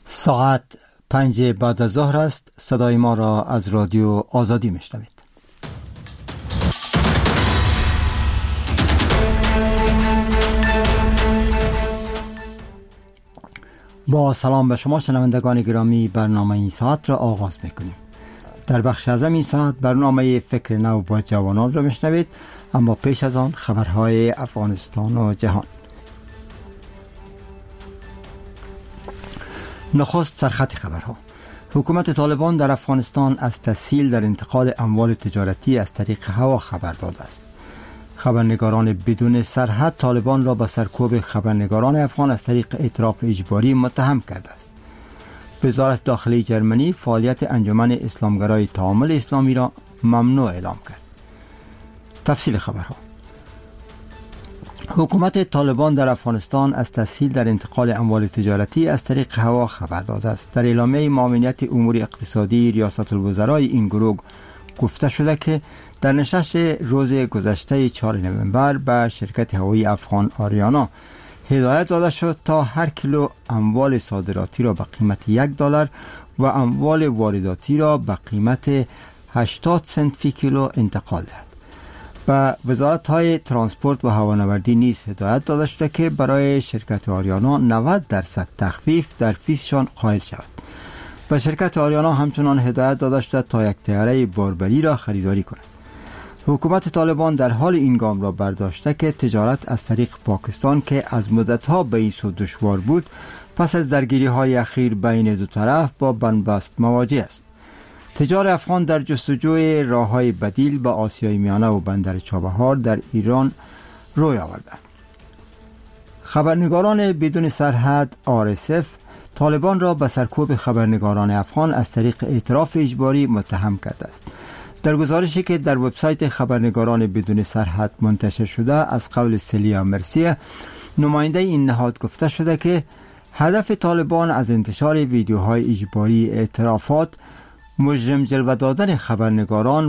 ساعت 5 بعد از ظهر است. صدای ما را از رادیو آزادی میشنوید. با سلام به شما شنوندگان گرامی، برنامه این ساعت را آغاز میکنیم. در بخش ازم این ساعت برنامه فکر نو با جوانان را میشنوید، اما پیش از آن خبرهای افغانستان و جهان. نخست سرخط خبرها. حکومت طالبان در افغانستان از تسهیل در انتقال اموال تجارتی از طریق هوا خبر داده است. خبرنگاران بدون سرحد طالبان را به سرکوب خبرنگاران افغان از طریق اعتراف اجباری متهم کرده است. وزارت داخلی جرمنی فعالیت انجمن اسلامگرای تعامل اسلامی را ممنوع اعلام کرد. تفصیل خبرها. حکومت طالبان در افغانستان از تسهیل در انتقال اموال تجارتی از طریق هوا خبر داده است. در اعلامیه معاونیت امور اقتصادی ریاست الوزرای این گروه گفته شده که در نشست روز گذشته 4 نوامبر به شرکت هوایی افغان آریانا هدایت داده شد تا هر کیلو اموال صادراتی را به قیمت $1 و اموال وارداتی را به قیمت 80 سنت فی کیلو انتقال دهد. به وزارت‌های ترانسپورت و هوانوردی نیز هدایت داده شده که برای شرکت آریانا 90% تخفیف در فیسشان قائل شود. به شرکت آریانا همچنان هدایت داده شده تا یک طیاره باربری را خریداری کند. حکومت طالبان در حال این گام را برداشته که تجارت از طریق پاکستان که از مدتها به این سو دشوار بود، پس از درگیری‌های اخیر بین دو طرف با بنبست مواجه است. تجار افغان در جستجوی راه‌های بدیل به آسیای میانه و بندر چابهار در ایران روی آوردند. خبرنگاران بدون سرحد RSF طالبان را به سرکوب خبرنگاران افغان از طریق اعتراف اجباری متهم کرده است. در گزارشی که در وبسایت خبرنگاران بدون سرحد منتشر شده از قول سلیا مرسیه، نماینده این نهاد گفته شده که هدف طالبان از انتشار ویدیوهای اجباری اعترافات مجرم جلوه دادن خبرنگاران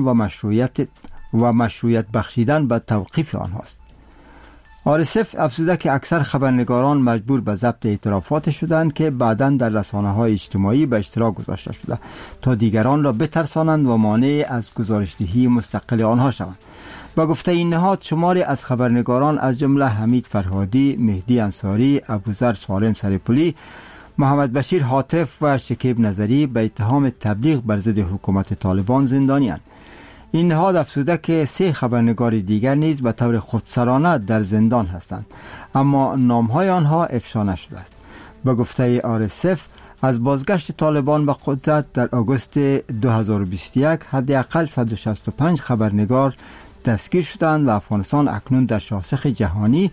و مشروعیت بخشیدن به توقیف آنهاست. RSF افزوده که اکثر خبرنگاران مجبور به ضبط اعترافات شدند که بعداً در رسانه‌های اجتماعی به اشتراک گذاشته شده تا دیگران را بترسانند و مانع از گزارش‌دهی مستقل آنها شوند. با گفته این نهاد، شماری از خبرنگاران از جمله حمید فرهادی، مهدی انصاری، ابوذر سالم سرپلی، محمد بشیر حاطف و شکیب نظری به اتهام تبلیغ بر ضد حکومت طالبان زندانی‌اند. این نهاد افزوده که 3 خبرنگار دیگر نیز به طور خودسرانه در زندان هستند، اما نام‌های آنها افشا نشده است. به گفته RSF از بازگشت طالبان به قدرت در آگوست 2021 حداقل 165 خبرنگار دستگیر شدند و افغانستان اکنون در شاخص جهانی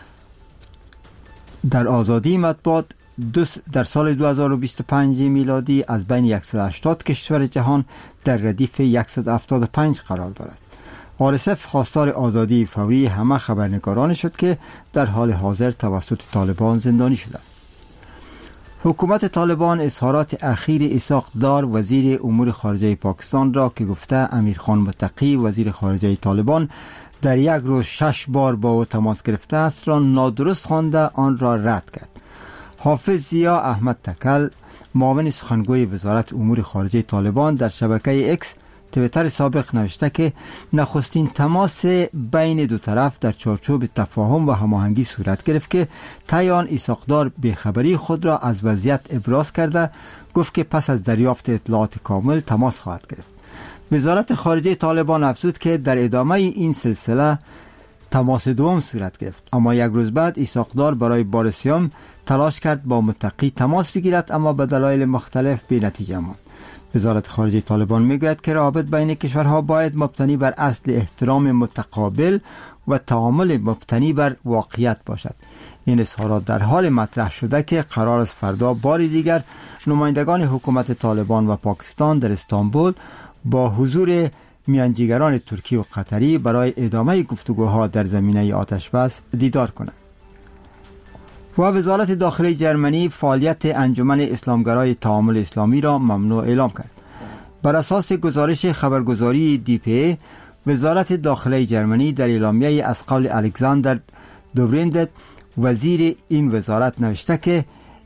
در آزادی مطبوعات در سال 2025 میلادی از بین 180 کشور جهان در ردیف 175 قرار دارد. RSF خواستار آزادی فوری همه خبرنگاران شد که در حال حاضر توسط طالبان زندانی شدند. حکومت طالبان اظهارات اخیر اسحاق دار وزیر امور خارجه پاکستان را که گفته امیرخان متقی وزیر خارجه طالبان در یک روز 6 بار با او تماس گرفته است را نادرست خوانده آن را رد کرد. حافظ ضیا احمد تکل معاون سخنگوی وزارت امور خارجه طالبان در شبکه اکس توییتر سابق نوشته که نخستین تماس بین دو طرف در چارچوب تفاهم و هماهنگی صورت گرفت که طی آن اسحاق دار بیخبری خود را از وضعیت ابراز کرده گفت که پس از دریافت اطلاعات کامل تماس خواهد گرفت. وزارت خارجه طالبان افزود که در ادامه این سلسله تماس دوم صورت گرفت، اما یک روز بعد اسحاق دار برای بار سوم تلاش کرد با متقی تماس بگیرد، اما به دلایل مختلف بی نتیجه ماند. وزارت خارجه طالبان میگوید که روابط بین کشورها باید مبتنی بر اصل احترام متقابل و تعامل مبتنی بر واقعیت باشد. این اظهارات در حال مطرح شده که قرار است فردا بار دیگر نمایندگان حکومت طالبان و پاکستان در استانبول با حضور میانجیگران ترکی و قطری برای ادامه گفتگوها در زمینه آتشبس دیدار کنند. و وزارت داخلی جرمنی فعالیت انجمن اسلامگرای تعامل اسلامی را ممنوع اعلام کرد. بر اساس گزارش خبرگزاری DPA، وزارت داخلی جرمنی در اعلامیه از قول الکساندر دوبریندت وزیر این وزارت نوشته که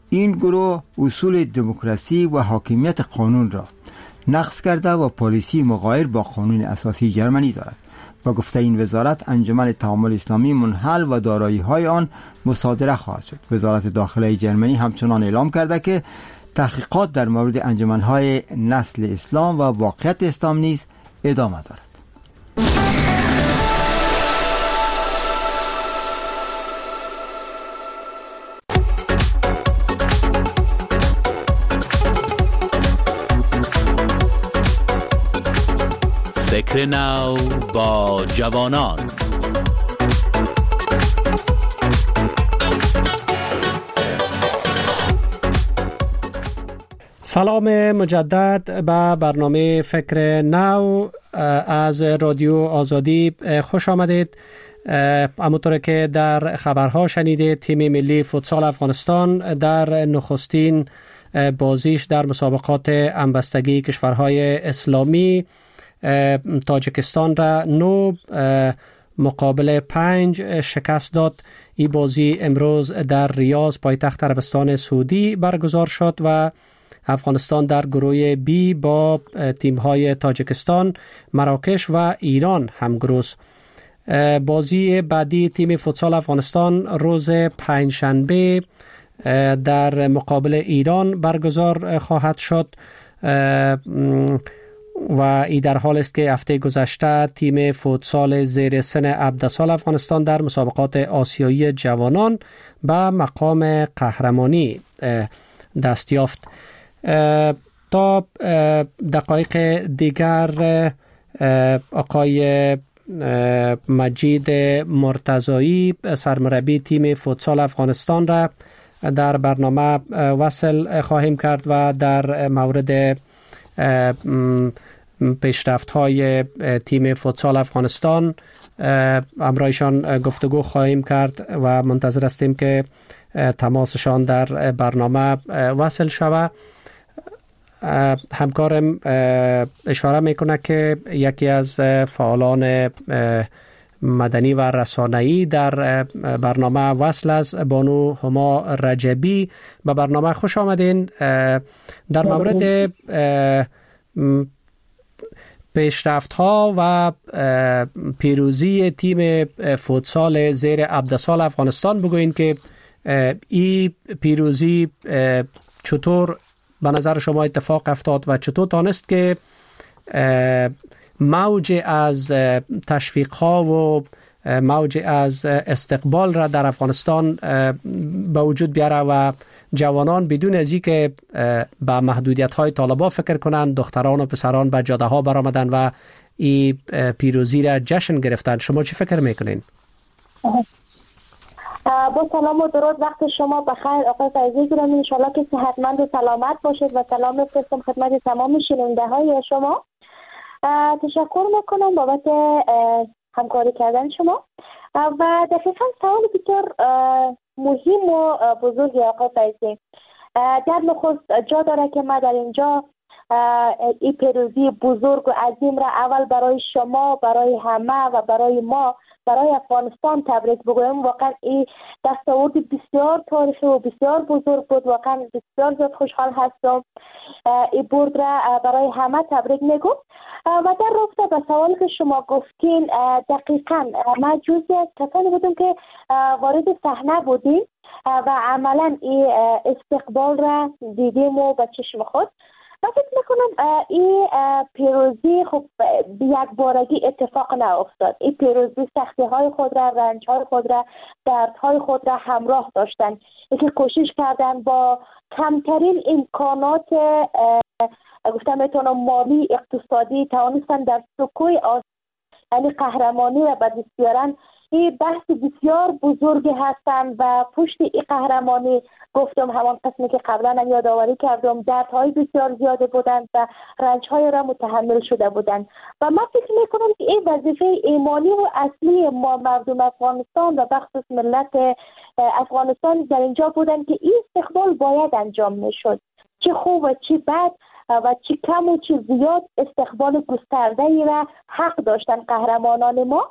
این گروه اصول دموکراسی و حاکمیت قانون را نقض کرده و پالیسی مغایر با قانون اساسی جرمنی دارد. با گفته این وزارت، انجمن تعامل اسلامی منحل و دارایی‌های آن مصادره خواهد شد. وزارت داخله جرمنی همچنان اعلام کرده که تحقیقات در مورد انجمن‌های نسل اسلام و واقعیت اسلام نیز ادامه دارد. فکر نو با جوانان. سلام مجدد به برنامه فکر نو از رادیو آزادی خوش آمدید. همونطور که در خبرها شنیدید، تیم ملی فوتسال افغانستان در نخستین بازیش در مسابقات همبستگی کشورهای اسلامی تاجیکستان را 9 مقابل 5 شکست داد. این بازی امروز در ریاض پایتخت عربستان سعودی برگزار شد و افغانستان در گروه بی با تیم‌های تاجیکستان، مراکش و ایران همگروه. بازی بعدی تیم فوتسال افغانستان روز پنجشنبه در مقابل ایران برگزار خواهد شد و این در حال است که هفته گذشته تیم فوتسال زیر سن 17 سال افغانستان در مسابقات آسیایی جوانان به مقام قهرمانی دست یافت. تا دقایق دیگر آقای مجید مرتضایی سرمربی تیم فوتسال افغانستان را در برنامه وصل خواهیم کرد و در مورد پیشرفت‌های تیم فوتسال افغانستان همراهشان گفتگو خواهیم کرد و منتظر هستیم که تماسشان در برنامه وصل شود. همکارم اشاره میکنه که یکی از فعالان مدنی و رسانه‌ای در برنامه وصل است، بانو هما رجبی. به برنامه خوش آمدین. در مورد پیشرفت‌ها و پیروزی تیم فوتسال زیر 17 سال افغانستان بگوین که این پیروزی چطور به نظر شما اتفاق افتاد و چطور تانست که موج از تشویق‌ها و موج از استقبال را در افغانستان به وجود بیاره و جوانان بدون از اینکه به محدودیت‌های طالبان فکر کنند، دختران و پسران به جاده‌ها برآمدند و این پیروزی را جشن گرفتند. شما چی فکر میکنین؟ با سلام و درود، وقت شما بخیر آقای فیضی گرامی. ان شاءالله که صحتمند و سلامت باشید و سلام میفرستم خدمت تمام شنونده‌های شما. تشکر میکنم بابت همکاری کردن شما و دقیقاً سوال بسیار مهم و بزرگی آقای فیضی. در نخست جا داره که ما در اینجا این پیروزی بزرگ و عظیم را اول برای شما، برای همه و برای ما، برای افغانستان تبریک بگویم. واقعا این دستاورد بسیار تاریخی و بسیار بزرگ بود. واقعا بسیار زیاد خوشحال هستم. این برد را برای همه تبریک میگم. و در رابطه به سوالی که شما گفتین، دقیقاً ما جزئی از کسانی بودیم که وارد صحنه بودیم و عملاً این استقبال را دیدیم و به چشم خود. من فکر میکنم این پیروزی خب یک بارگی اتفاق نیفتاد. این پیروزی سختی های خود را، رنج های خود را، درد های خود را همراه داشتن. یکی کوشش کردن با کمترین امکانات گفتم میتونم مالی اقتصادی توانستن در سکوی یعنی قهرمانی را به دست بیارن. این بحث بسیار بزرگی هستند و پشت این قهرمانی گفتم همان قسمی که قبلا یادآوری کردم، دردهای بسیار زیاده بودند و رنجهای را متحمل شده بودند و من فکر میکنم که این وظیفه ایمانی و اصلی ما مردم افغانستان و بخصوص ملت افغانستان در اینجا بودند که این استقبال باید انجام میشد، چه خوب و چه بد و چه کم و چه زیاد استقبال گسترده‌ای را حق داشتن قهرمانان ما.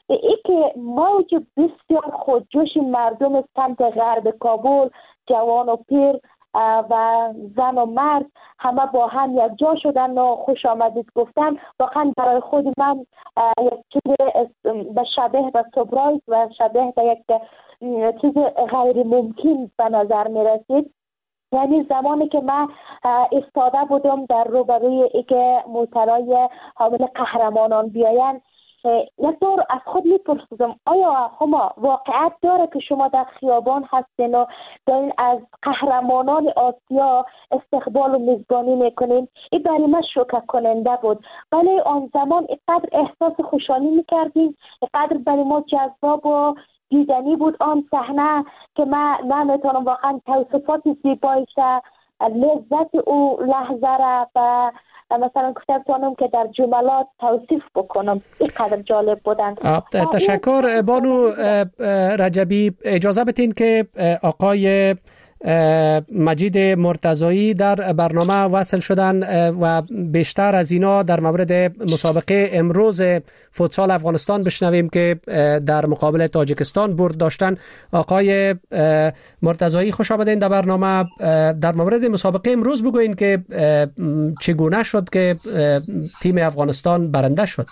ای که موج بسیار خودجوش مردم سمت غرب کابل، جوان و پیر و زن و مرد همه با هم یک جا شدن و خوش آمدید گفتن، واقعا برای خود من یک چیز به شبه به سپرایز و شبه به یک چیز غیر ممکن به نظر می رسید. یعنی زمانی که من ایستاده بودم در روبروی ای که موترای حامل قهرمانان بیاین، یک دور از خود میپرسیدم آیا شما واقعیت داره که شما در خیابان هستین و دارین از قهرمانان آسیا استقبال و میزبانی میکنین؟ این برای من شوکه کننده بود، ولی آن زمان اینقدر احساس خوشحالی میکردیم، اینقدر برای ما جذاب و دیدنی بود آن صحنه که من نمیتونم واقعا توصیفات زیبایش، لذت او لحظه را و مثلا گفتم که در جملات توصیف بکنم، اینقدر جالب بودن. تشکر بانو رجبی. اجازه بدین که آقای مجید مرتضایی در برنامه وصل شدن و بیشتر از اینا در مورد مسابقه امروز فوتسال افغانستان بشنویم که در مقابل تاجیکستان برد داشتن. آقای مرتضایی خوش آمدین در برنامه. در مورد مسابقه امروز بگوین که چگونه شد که تیم افغانستان برنده شد.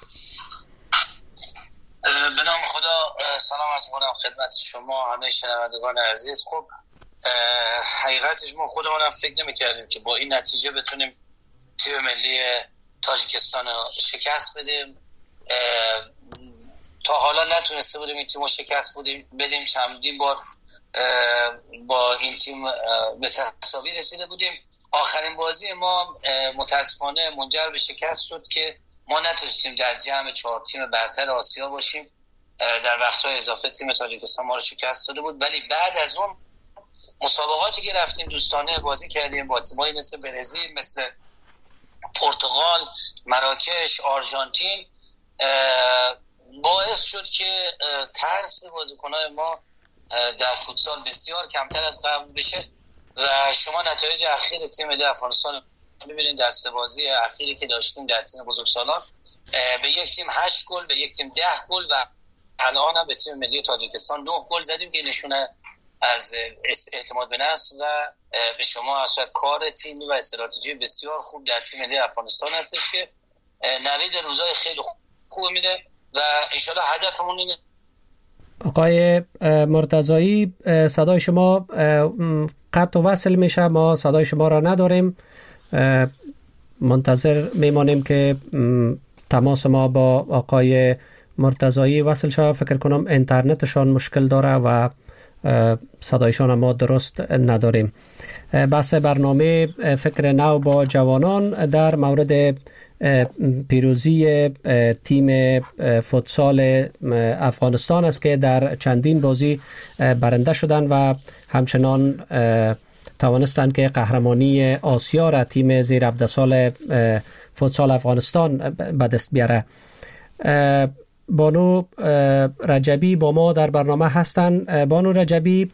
به نام خدا سلام از می‌کنم خدمت شما همه شنوندگان عزیز. خب حقیقتش ما خودمونم فکر نمی‌کردیم که با این نتیجه بتونیم تیم ملی تاجیکستان رو شکست بدیم. تا حالا نتونسته بودیم این تیم رو شکست بدیم. چندین بار با این تیم به تساوی رسیده بودیم. آخرین بازی ما متاسفانه منجر به شکست شد که ما نتونستیم در جمع 4 تیم برتر آسیا باشیم. در وقت‌های اضافه تیم تاجیکستان ما رو شکست داده بود، ولی بعد از اون مسابقاتی که رفتیم دوستانه بازی کردیم با تیمایی مثل برزیل، مثل پرتغال، مراکش، آرژانتین، باعث شد که ترس بازیکنان ما در فوتسال بسیار کمتر از قبل بشه و شما نتایج اخیر تیم ملی افغانستان ببینید. در 3 بازی اخیری که داشتیم در تیم بزرگسالان به یک تیم 8 گل، به یک تیم 10 گل و الان هم به تیم ملی تاجیکستان 9 گل زدیم که نشونه از اعتماد به نفس و به شما اصلا کار تیمی و استراتژی بسیار خوب در تیم ملی افغانستان هستش که نوید روزای خیلی خوب میده و انشالله هدفمون اینه. آقای مرتضایی صدای شما قطع و وصل میشه، ما صدای شما را نداریم. منتظر میمانیم که تماس ما با آقای مرتضایی وصل شود. فکر کنم اینترنتشان مشکل داره و صدایشان ما درست نداریم. بحث برنامه فکر نو با جوانان در مورد پیروزی تیم فوتسال افغانستان است که در چندین بازی برنده شدند و همچنان توانستند که قهرمانی آسیا را تیم زیر 17 سال فوتسال افغانستان به دست بیاره. بانو رجبی با ما در برنامه هستند. بانو رجبی،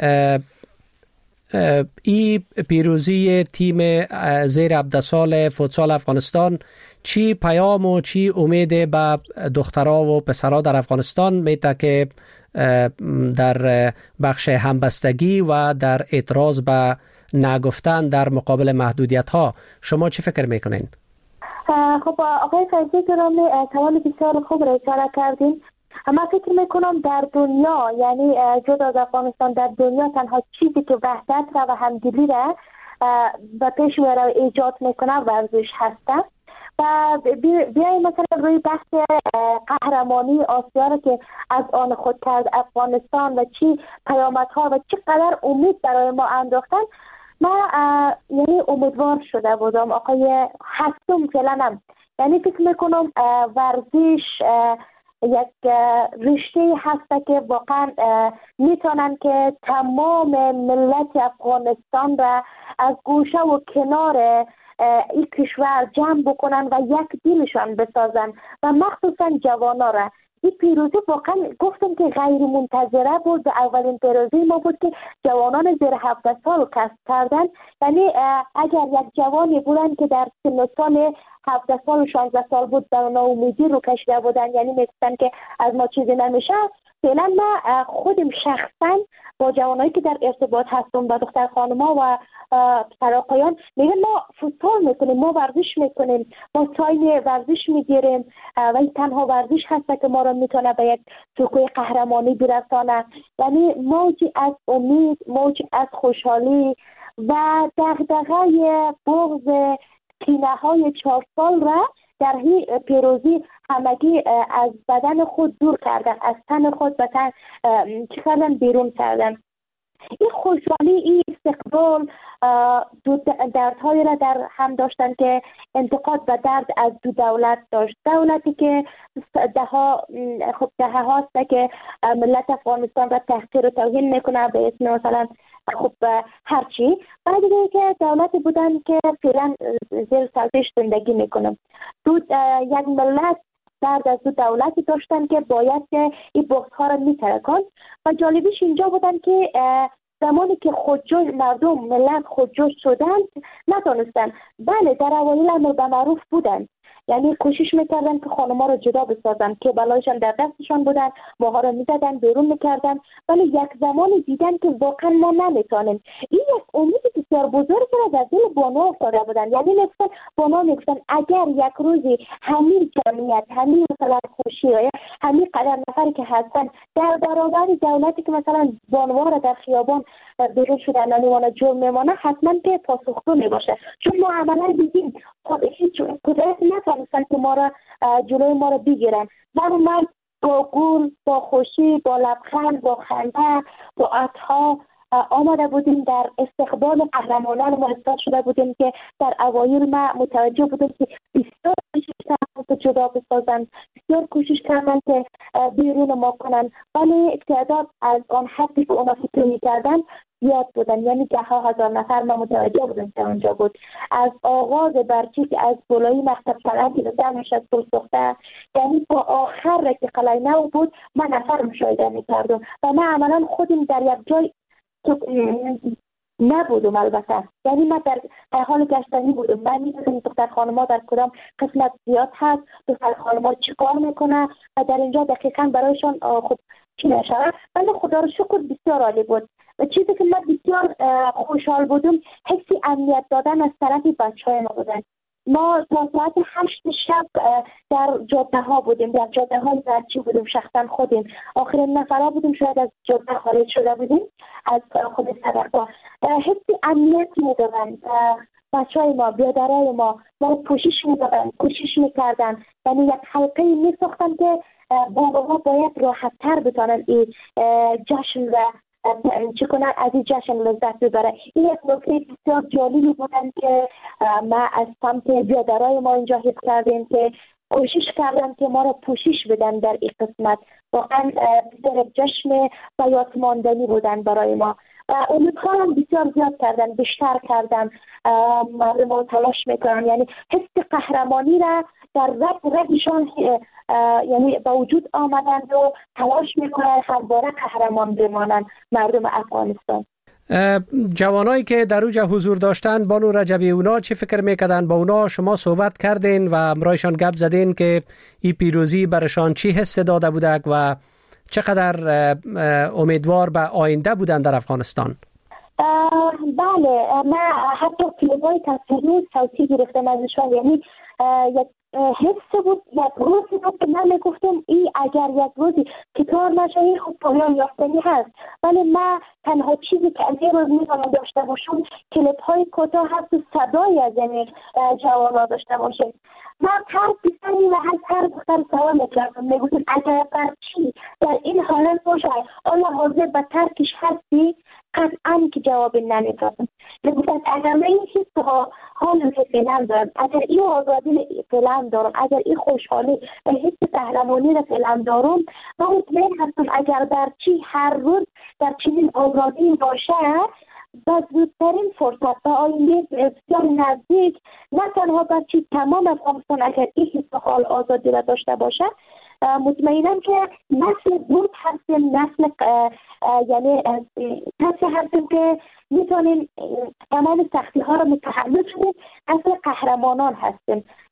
این پیروزی تیم زیر 17 سال فوتسال افغانستان چی پیام و چی امید به دخترها و پسرها در افغانستان میده که در بخش همبستگی و در اعتراض به نگفتن در مقابل محدودیت ها شما چی فکر میکنین؟ خب آقای فضلی گرامی سوال بسیار خوب را اشاره کردین. من فکر میکنم در دنیا، یعنی جدا از افغانستان، در دنیا تنها چیزی که وحدت و همدلی را به پیش را ایجاد میکنه ورزش هسته. و بیاییم مثلا روی بحث قهرمانی آسیا را که از آن خود کرد افغانستان و چی پیامدها و چقدر امید برای ما انداختن. من یعنی امیدوار شده بودم آقای هستم فعلا، یعنی فکر میکنم ورزش یک رشته هست که واقعا میتونن که تمام ملت افغانستان را از گوشه و کنار این کشور جمع بکنن و یک دلشان بسازن و مخصوصا جوانا را. این پیروزی واقعا گفتم که غیر منتظره بود. اولین پیروزی ما بود که جوانان زیر 17 سال کسب کردن. یعنی اگر یک جوانی بودن که در سن و سال 17 سال و 16 سال بود در ناامیدی رو کشیده بودن، یعنی میگفتن که از ما چیزی نمیشه. فعلا ما خودم شخصا با جوانایی که در ارتباط هستم، با دختر خانما و پسر آقایان، میگن ما فوتبال میکنیم، ما ورزش میکنیم، ما تایم ورزش میگیریم و این تنها ورزش هست که ما رو میتونه به یک سوی قهرمانی برسانه. یعنی موجی از امید، موجی از خوشحالی و دغدغه بغض کینه های 4 سال را در هی پیروزی همگی از بدن خود دور کردن، از تن خود به تن چی کردن؟ بیرون کردن. این خوشحالی، این استقبال دردهایی را در هم داشتن که انتقاد به درد از دو دولت داشت. دولتی که دهه هاست که ملت افغانستان را تحقیر و توهین میکنه به اسم مثلا هرچی، بعد دیگه که دولتی بودن که فعلا زیر سلطش زندگی میکنن. یک ملت درد از دو دولتی داشتن که باید که این بغض‌ها را میترکن و جالبیش اینجا بودن که زمانی که خودجوش مردم ملت خودجوش شدن نتونستن. بله در اوایل امر به معروف بودن، یعنی کوشش میکردن که خانم‌ها رو جدا بسازن که بلایشان در دستشان بودن، ماها رو میزدن بیرون میکردن، ولی یک زمانی دیدن که واقعا ما نمیتونیم. این یک امید بسیار بزرگی را در دل بانوها افتاده بودن. یعنی مثلا بانوها میگفتن اگر یک روزی همین جمعیت، همین مثلا خوشی، همین قدر نفری که هستن در برابر دولتی که مثلا بانوها را در خیابان بیرون شدن نمیمانه، جرم میمانه، حتما که پاسخگو میباشه. چون ما عملا دیدیم هیچ قدرت نتونستن که ما را جلوی ما را بگیرن. من با گل، با خوشی، با لبخند، با خنده، با عطا آمده بودیم در استقبال قهرمانان ما ایستاد شده بودیم که در اوایل ما متوجه بودیم که بسیار کوشش کردن که جدا بسازن، بسیار کوشش کردن که بیرون ما کنن، ولی تعداد از آن حدی که اونا فکر می‌کردن زیاد بودن. یعنی ده ها هزار نفر ما متوجه بودیم که اونجا بود. از آغاز برچی که از بالایی مکتب سلام که دمش از پول سخته، یعنی با آخر که قلعه نو بود من نفر مشاهده می‌کردم و من عملا خودم در یک جای نبودم. البته یعنی من در حال گشتنی بودم. من می‌دیدم دختر خانم‌ها در کدام قسمت زیاد هست، دختر خانم‌ها چی کار میکنه و در اینجا دقیقاً برایشان خب چی نشود. ولی خدا رو شکر بسیار عالی بود. و چیزی که من بسیار خوشحال بودم حسی امنیت دادن از طرف بچه‌های ما بودن. ما تا ساعت 8 شب در جاده ها بودیم، در جاده های برچی بودیم، شخصا خودیم آخرین نفرها بودیم، شاید از جاده خارج شده بودیم از خود صدقا. حسی امنیت میدادن بچه‌های ما، بیادرای ما رو پوشش میدادن، کوشش میکردن. یعنی یک حلقه میساختن که باباها باید راحت تر بتانن این جشن و چه کنن، از این جشن لذت ببره. این یک نکته بسیار جالبی بودن که ما از سمت بیادرای ما اینجا حس کردیم که کوشش کردن که ما را پوشش بدن در این قسمت. واقعا بسیار جشن و یادماندنی بودن برای ما و امیدها هم بسیار زیاد کردن، بیشتر کردن، مردم تلاش میکنن. یعنی حس قهرمانی را در رگشان یعنی با وجود آمدند و تلاش میکنن همواره قهرمان بمانند مردم افغانستان. جوانایی که در اوج حضور داشتن، بانو رجبی، اونا چی فکر میکردن؟ با اونا شما صحبت کردین و امرایشان گپ زدین که این پیروزی برشان چی حس داده بودک و چقدر امیدوار به آینده بودن در افغانستان؟ بله، من حتی کلیپ‌های تصویری و صوتی گرفتم ازشان. یعنی یک حس بود، یک روزی بود که من میگفتم این اگر یک روزی که کار نشه این خود پایان یافتنی هست. ولی من تنها چیزی که از این روز میتونم داشته باشم کلیپ‌های کوتاه هست و صدای از این جوان‌ها داشته باشم. من هر بیسانی و هر دختر سوال میکردم، میگفتم اگر برچی در این حالت باشه آیا حاضر به ترکش هستی؟ قطعا که جواب نمیدادم. میگفتم اگر من این حس حال فعلا دارم، اگر این آزادی فعلا دارم، اگر این خوشحالی و حس قهرمانی را فعلا دارم، من مطمئن هستم اگر برچی هر روز در چنین آزادی باشه و زودترین فرصت به آینده بسیار نزدیک، نه تنها برچی تمام افغانستان اگر این حس حال آزادی را داشته باشه، مطمئنم که نسل بود هستیم، نسل یعنی نسل هستیم که میتونیم تمام سختی ها رو متحمل شدیم، نسل قهرمانان هستیم.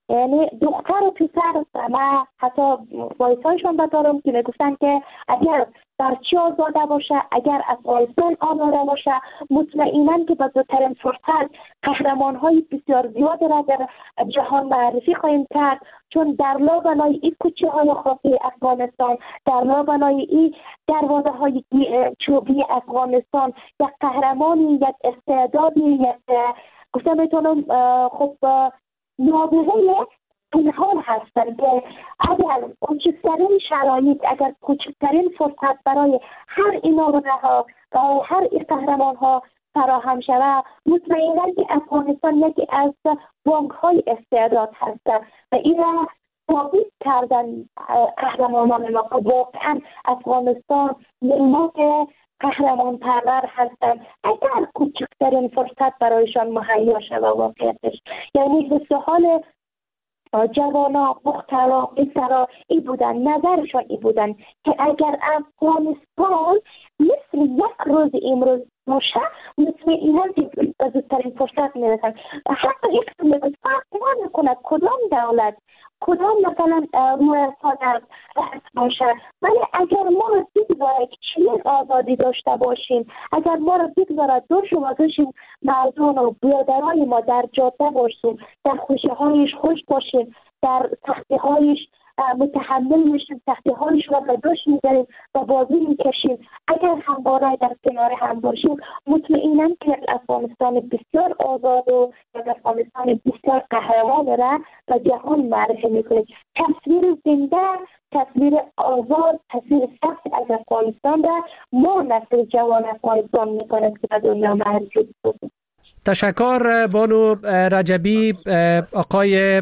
یعنی دختر و پسر، من حتی وایسایشون بدارم که میگفتن که اگر برچی آزاده باشه، اگر افغانستان آزاده باشه، مطمئناً که با زودترین فرصت قهرمان‌های بسیار زیاد را در جهان معرفی خواهیم کرد، چون در لابلای این کوچه‌های خاکی افغانستان، در لابلای این دروازه‌های چوبی افغانستان، یک قهرمانی، یک استعدادی، یک گفتم میتونم خب نابغه پنهان هستند که اگر کوچکترین شرایط، اگر کوچکترین فرصت برای هر این نابغه‌ها، برای هر این قهرمان‌ها فراهم شود، مطمئناً که افغانستان یکی از بانک‌های استعداد هستند و این را ثابت کردن قهرمانان ما. واقعاً افغانستان ملت قهرمان پرور هستند اگر کوچکترین فرصت برایشان مهیا شود. واقعیتش یعنی حس حال جوانا مختلا پسرا ای بودن، نظرشان ای بودن که اگر افغانستان مثل یک روز امروز باشه مطمئناً به زودترین فرصت میرسن. حتی یک سویت فرق نمی‌کند کدام دولت، کدام مثلا رویسا در رأس باشه، ولی اگر ما را بگذاره چنین آزادی داشته باشیم، اگر ما را بگذاره دوش و وزشیم مردان و بیادرهای ما در جاده باشیم، در خوشی‌هایش خوش باشیم، در سختی‌هایش متحمل میشیم، سختی‌هایش را به دوش می‌گیریم و بازی می‌کشیم، اگر همواره در کنار هم باشیم، مطمئناً که افغانستان بسیار آزاد و افغانستان بسیار قهرمان را به جهان معرفی می‌کنیم. تصویر زنده، تصویر آزاد، تصویر سخت از افغانستان را ما نسل جوان افغانستان می‌کنیم که به دنیا معرفی کنیم. تشکر بانو رجبی. آقای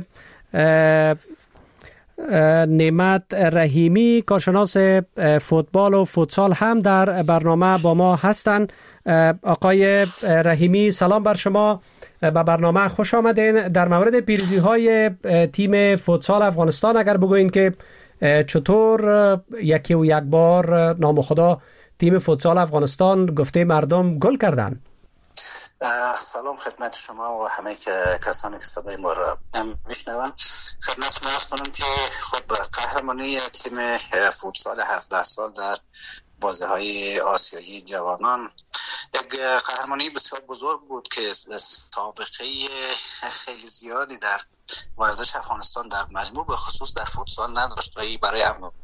نعمت رحیمی کارشناس فوتبال و فوتسال هم در برنامه با ما هستند. آقای رحیمی سلام بر شما، به برنامه خوش آمدین. در مورد پیروزی های تیم فوتسال افغانستان اگر بگوین که چطور یکی و یک بار نامخدا تیم فوتسال افغانستان گفته مردم گل کردن. سلام خدمت شما و همه کسانی که صدای ما را میشنون. خدمت شما عرض کنم که خب قهرمانی تیم فوتسال 17 سال در بازی‌های آسیایی جوانان یک قهرمانی بسیار بزرگ بود که سابقه خیلی زیادی در ورزش افغانستان در مجموع به خصوص در فوتسال نداشت و این برای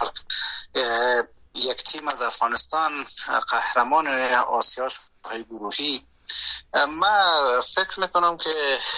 یک تیم از افغانستان قهرمان آسیا های گروهی. من فکر میکنم که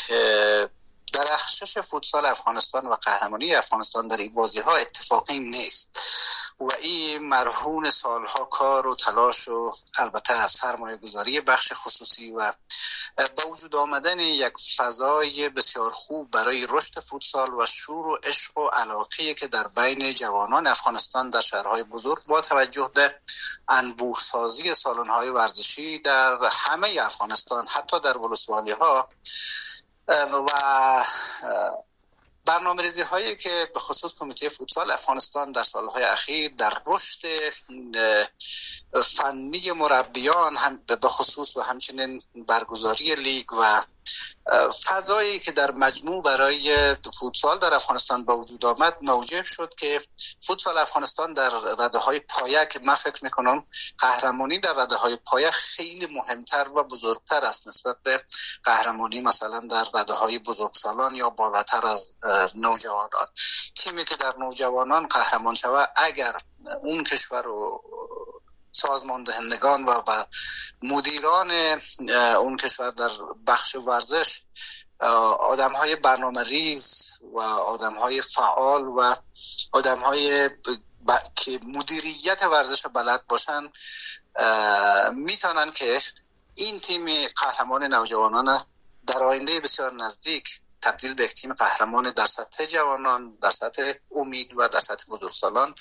درخشش فوتسال افغانستان و قهرمانی افغانستان در این بازی ها اتفاقی نیست و این مرهون سالها کار و تلاش و البته سرمایه گذاری بخش خصوصی و با وجود آمدن یک فضای بسیار خوب برای رشد فوتسال و شور و عشق و علاقه که در بین جوانان افغانستان در شهرهای بزرگ با توجه به انبوه سازی سالن‌های ورزشی در همه افغانستان حتی در ولسوالی ها و برنامه‌ریزی هایی که به خصوص کمیته فوتسال افغانستان در سالهای اخیر در رشد فنی مربیان هم به خصوص و همچنین برگزاری لیگ و فضایی که در مجموع برای فوتسال در افغانستان به وجود آمد موجب شد که فوتسال افغانستان در رده‌های پایه که من فکر می‌کنم قهرمانی در رده‌های پایه خیلی مهمتر و بزرگتر است نسبت به قهرمانی مثلا در رده‌های بزرگسالان یا بالاتر از نوجوانان. تیمی که در نوجوانان قهرمان شود اگر اون کشور و سازماندهندگان و مدیران اون کشور در بخش ورزش آدم‌های برنامه‌ریز و آدم‌های فعال و آدم‌های که مدیریت ورزش بلد باشن میتونن که این تیم قهرمان نوجوانان در آینده بسیار نزدیک تبدیل به تیم قهرمان در سطح جوانان، در سطح امید و در سطح بزرگسالان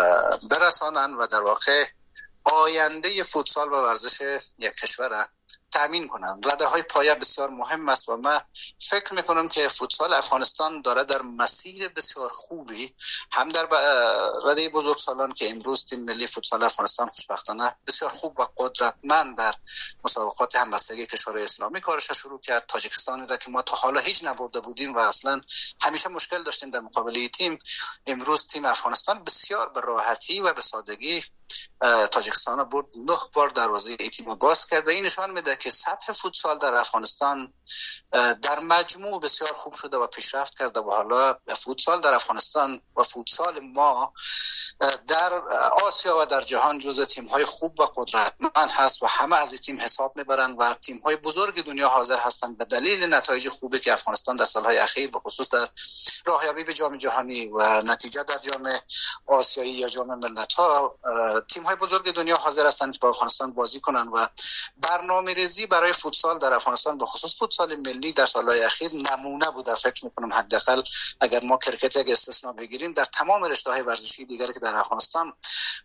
برسانند و در واقع آینده فوتسال و ورزش یک کشور تامین کنن. رده‌های پایه بسیار مهم است و من فکر میکنم که فوتسال افغانستان داره در مسیر بسیار خوبی، هم در رده بزرگسالان که امروز تیم ملی فوتسال افغانستان خوشبختانه بسیار خوب و قدرتمند در مسابقات همبستگی کشورهای اسلامی کارش شروع کرد. تاجیکستان را که ما تا حالا هیچ نبرده بودیم و اصلا همیشه مشکل داشتیم در مقابله تیم، امروز تیم افغانستان بسیار به راحتی و به سادگی تاجیکستان برد. 9 بار دروازه تیم باز کرد و این نشان میده که سطح فوتسال در افغانستان در مجموع بسیار خوب شده و پیشرفت کرده و حالا فوتسال در افغانستان و فوتسال ما در آسیا و در جهان جزو تیم‌های خوب و قدرتمند هست و همه از این تیم حساب میبرند و تیم‌های بزرگ دنیا حاضر هستند به دلیل نتایج خوبی که افغانستان در سال‌های اخیر به خصوص در راهیابی به جام جهانی و نتیجه در جام آسیایی یا جام ملت‌ها، تیم‌های بزرگ دنیا حاضر هستند که با افغانستان بازی کنند و برنامه‌ریزی برای فوتسال در افغانستان به خصوص فوتسال ملی در سال‌های اخیر نمونه بوده. فکر می‌کنم حداقل اگر ما کرکت یک استثنا بگیریم، در تمام رشته‌های ورزشی دیگری که در افغانستان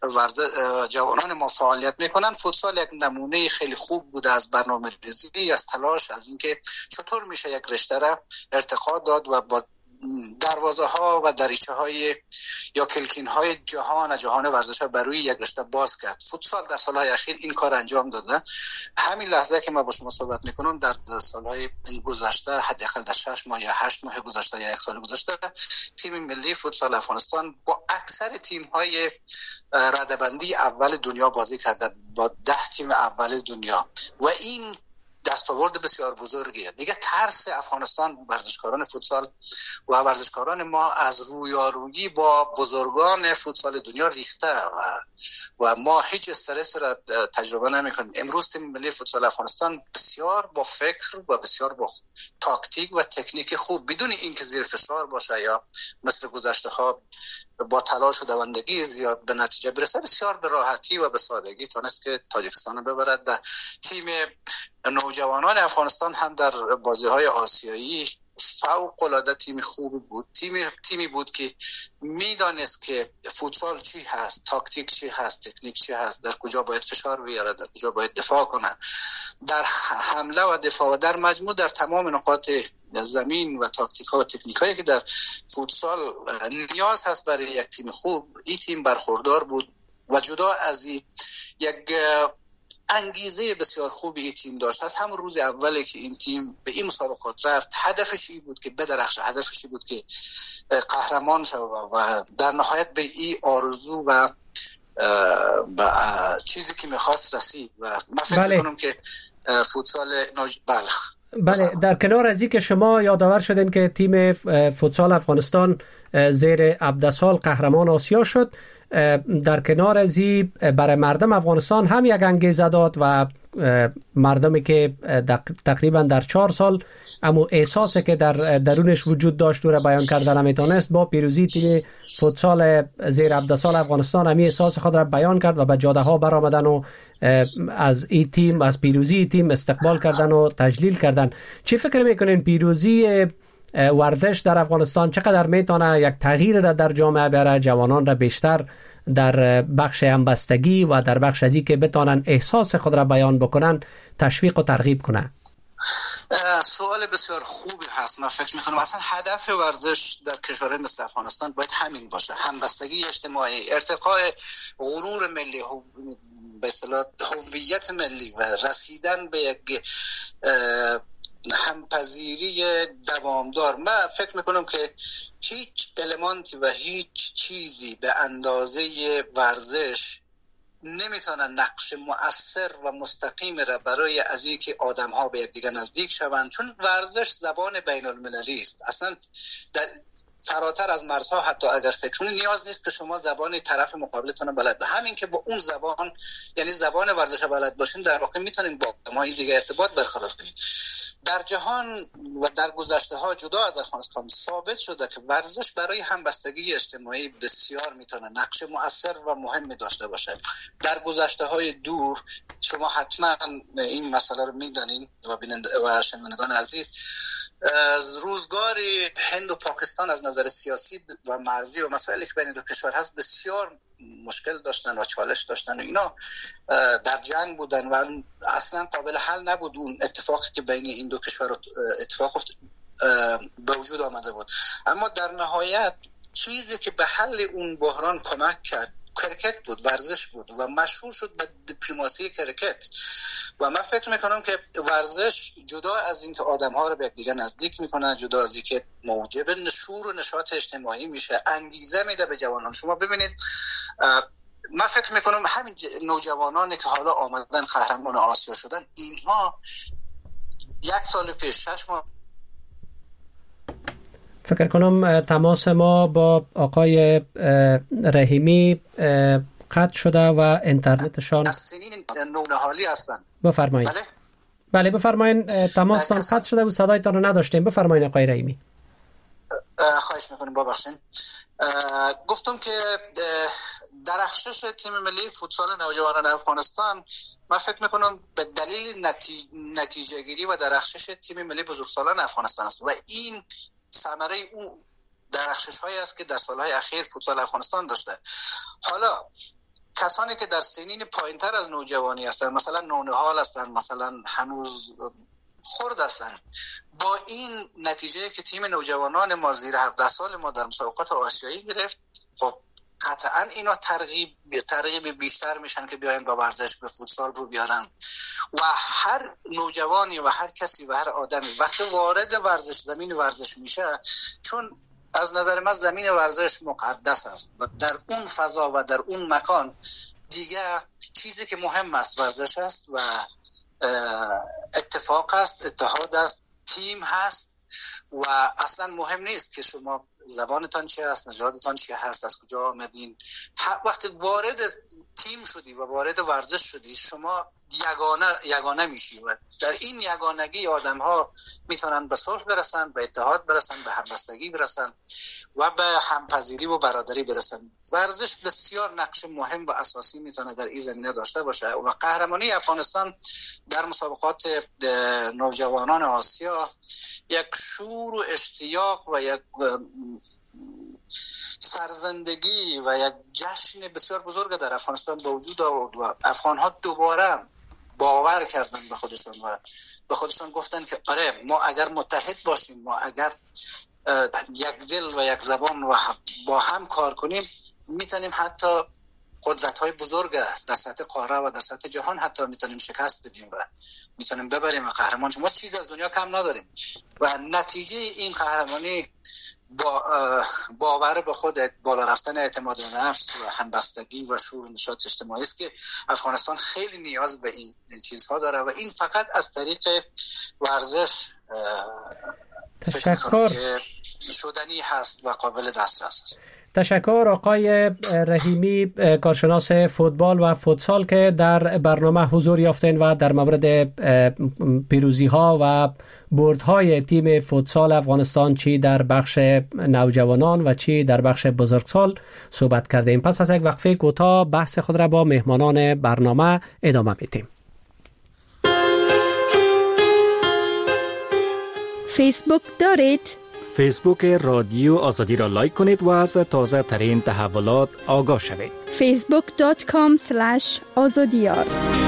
جوانان ما فعالیت می‌کنند، فوتسال یک نمونه خیلی خوب بوده از برنامه‌ریزی، از تلاش، از اینکه چطور میشه یک رشته را ارتقا داد و با دروازه ها و دریچه های یا کلکین های جهان ورزش بر روی یک رشته باز کرد. فوتسال در سالهای اخیر این کار انجام داده. همین لحظه که ما با شما صحبت میکنم در سالهای گذشته، حداقل در 6 ماه یا 8 ماه گذشته یا 1 سال گذشته، تیم ملی فوتسال افغانستان با اکثر تیم های رده‌بندی اول دنیا بازی کرده، با 10 تیم اول دنیا و این دستاورد بسیار بزرگیه. دیگه ترس افغانستان ورزشکاران فوتسال و ورزشکاران ما از رویارویی با بزرگان فوتسال دنیا ریخته و ما هیچ استرس را تجربه نمی‌کنیم. امروز تیم ملی فوتسال افغانستان بسیار با فکر و بسیار با تاکتیک و تکنیک خوب، بدون اینکه زیر فشار باشه یا مثل گذشته‌ها با تلاش و دوندگی زیاد به نتیجه برسه، بسیار به راحتی و به سادگی تونست که تاجیکستان ببرد. و تیم نوجوانان افغانستان هم در بازی‌های آسیایی فوق‌العاده تیم خوبی بود. تیمی بود که میدانست که فوتسال چی هست، تاکتیک چی هست، تکنیک چی هست، در کجا باید فشار بیاره، در کجا باید دفاع کنه، در حمله و دفاع و در مجموع در تمام نقاط زمین و تاکتیک ها و تکنیک هایی که در فوتسال نیاز هست برای یک تیم خوب، این تیم برخوردار بود و جدا از یک انگیزه بسیار خوبی این تیم داشت. از همون روز اولی که این تیم به این مسابقات رفت، هدفش این بود که بدرخشه، هدفش این بود که قهرمان شد و در نهایت به این آرزو و چیزی که میخواست رسید. و من فکر میکنم که فوتسال بله، در کنار از این که شما یادآور شدین که تیم فوتسال افغانستان زیر عبدالسال قهرمان آسیا شد، در کنار از این برای مردم افغانستان هم یک انگیزه داد و مردمی که تقریبا در 4 سال اما احساسی که در درونش وجود داشت رو بیان کردن نمیتونست، با پیروزی تیم فوتسال زیر عبدالسال افغانستان همی احساس خود را بیان کرد و به جاده ها برآمدن و از این تیم، از پیروزی تیم استقبال کردن و تجلیل کردن. چی فکر میکنین پیروزی ورزش در افغانستان چقدر میتونه یک تغییر را در جامعه بیاره، جوانان را بیشتر در بخش همبستگی و در بخش ازی که بتونن احساس خود را بیان بکنن تشویق و ترغیب کنن؟ سوال بسیار خوبی هست. من فکر میکنم اصلا هدف ورزش در کشورهای مثل افغانستان باید همین باشه: همبستگی اجتماعی، ارتقاء غرور ملی، به اصطلاح هویت ملی و رسیدن به یک همپذیری دوامدار. من فکر میکنم که هیچ المانتی و هیچ چیزی به اندازه ورزش نمیتونه نقش مؤثر و مستقیم را برای از اینکه آدم ها به یکدیگر نزدیک شوند، چون ورزش زبان بین المللی است. اصلا در فراتر از مرزها، حتی اگر فکر کنید نیاز نیست که شما زبان طرف مقابلتون بلد، همین که با اون زبان، یعنی زبان ورزش بلد باشین، در واقع میتونین با آدم‌های دیگه ارتباط برقرار کنید. در جهان و در گذشته ها جدا از افغانستان ثابت شده که ورزش برای همبستگی اجتماعی بسیار میتونه نقش مؤثر و مهمی داشته باشه. در گذشته های دور شما حتما این مسئله رو میدانین و شنوندگان عزیز، روزگار هند و پاکستان از نظر سیاسی و مرزی و مسائلی که بین دو کشور هست بسیار مشکل داشتن و چالش داشتن و اینا در جنگ بودن و اصلا قابل حل نبود اون اتفاقی که بین این دو کشور اتفاق به وجود آمده بود. اما در نهایت چیزی که به حل اون بحران کمک کرد کرکت بود، ورزش بود و مشهور شد به دیپلماسی کرکت. و من فکر میکنم که ورزش جدا از این که آدم‌ها رو به دیگه نزدیک میکنه، جدا از این که موجب نشور و نشاط اجتماعی میشه، انگیزه میده به جوانان. شما ببینید من فکر میکنم همین نوجوانانی که حالا آمدن قهرمان آسیا شدن، اینها 1 سال پیش 6 ماه فکر کنم تماس ما با آقای رحیمی قطع شده و اینترنتشان از سنین نونهالی هستن. بفرمایید. بله بفرمایید. تماستان قطع شده و صدایتان رو نداشتیم. بفرمایید آقای رحیمی. خواهش میکنم ببخشید. گفتم که درخشش تیم ملی فوتسال نوجوانان افغانستان من فکر میکنم به دلیل نتیجه گیری و درخشش تیم ملی بزرگسالان افغانستان است و این ثمره اون درخشش هایی است که در سالهای اخیر فوتسال افغانستان داشته. حالا کسانی که در سنین پایین تر از نوجوانی هستند، مثلا نونهال هستند، مثلا هنوز خرد هستند، با این نتیجه که تیم نوجوانان ما زیر 17 سال ما در مسابقات آسیایی گرفت، خب قطعا اینا ترغیب بیشتر میشن که بیاین با ورزش به فوتسال رو بیارن. و هر نوجوانی و هر کسی و هر آدمی وقتی وارد زمین ورزش میشه، چون از نظر من زمین ورزش مقدس است و در اون فضا و در اون مکان دیگه چیزی که مهم است ورزش است و اتفاق است، اتحاد است، تیم هست و اصلا مهم نیست که شما زبانتان چی است، نژادتان چی هست، از کجا آمدین. وقتی وارد تیم شدی و وارد ورزش شدی، شما یگانه میشی و در این یگانگی آدم ها میتونن به صلح برسن، به اتحاد برسن، به همبستگی برسن و به همپذیری و برادری برسن. ورزش بسیار نقش مهم و اساسی میتونه در این زمینه داشته باشه و قهرمانی افغانستان در مسابقات نوجوانان آسیا یک شور و اشتیاق و یک سرزندگی و یک جشن بسیار بزرگ در افغانستان به وجود آورد و افغان‌ها دوباره باور کردن به خودشون و به خودشون گفتن که آره ما اگر متحد باشیم، ما اگر یک دل و یک زبان و با هم کار کنیم، میتونیم حتی قدرت‌های بزرگ در سطح قاره و در سطح جهان حتی میتونیم شکست بدیم و میتونیم ببریم و قهرمان. ما چیز از دنیا کم نداریم و نتیجه این قهرمانی باور به خودت، بالا رفتن اعتماد به نفس و همبستگی و شور و نشاط اجتماعی است که افغانستان خیلی نیاز به این چیزها داره و این فقط از طریق ورزش تشکر که شدنی هست و قابل دسترس است. تشکر آقای رحیمی، کارشناس فوتبال و فوتسال که در برنامه حضور یافتین و در مورد پیروزی ها و بردهای تیم فوتسال افغانستان چی در بخش نوجوانان و چی در بخش بزرگسال صحبت کردیم. پس از یک وقفه کوتاه بحث خود را با مهمانان برنامه ادامه میدیم. فیسبوک دارید؟ فیسبوک رادیو آزادی را لایک کنید و از تازه ترین تحولات آگاه شوید. facebook.com/azadiyar.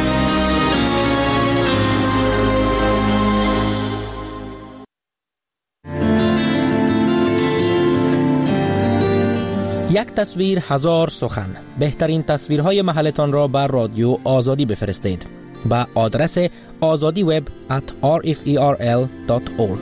یک تصویر هزار سخن. بهترین تصویرهای محلتان را بر رادیو آزادی بفرستید با آدرس azadiweb@rferl.org.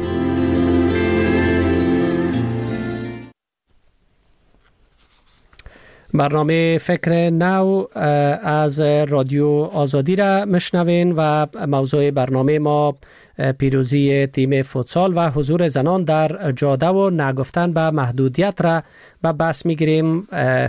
برنامه فکر نو از رادیو آزادی را مشنوین و موضوع برنامه ما پیروزی تیم فوتسال و حضور زنان در جاده و نگفتن به محدودیت را به بحث میگیریم.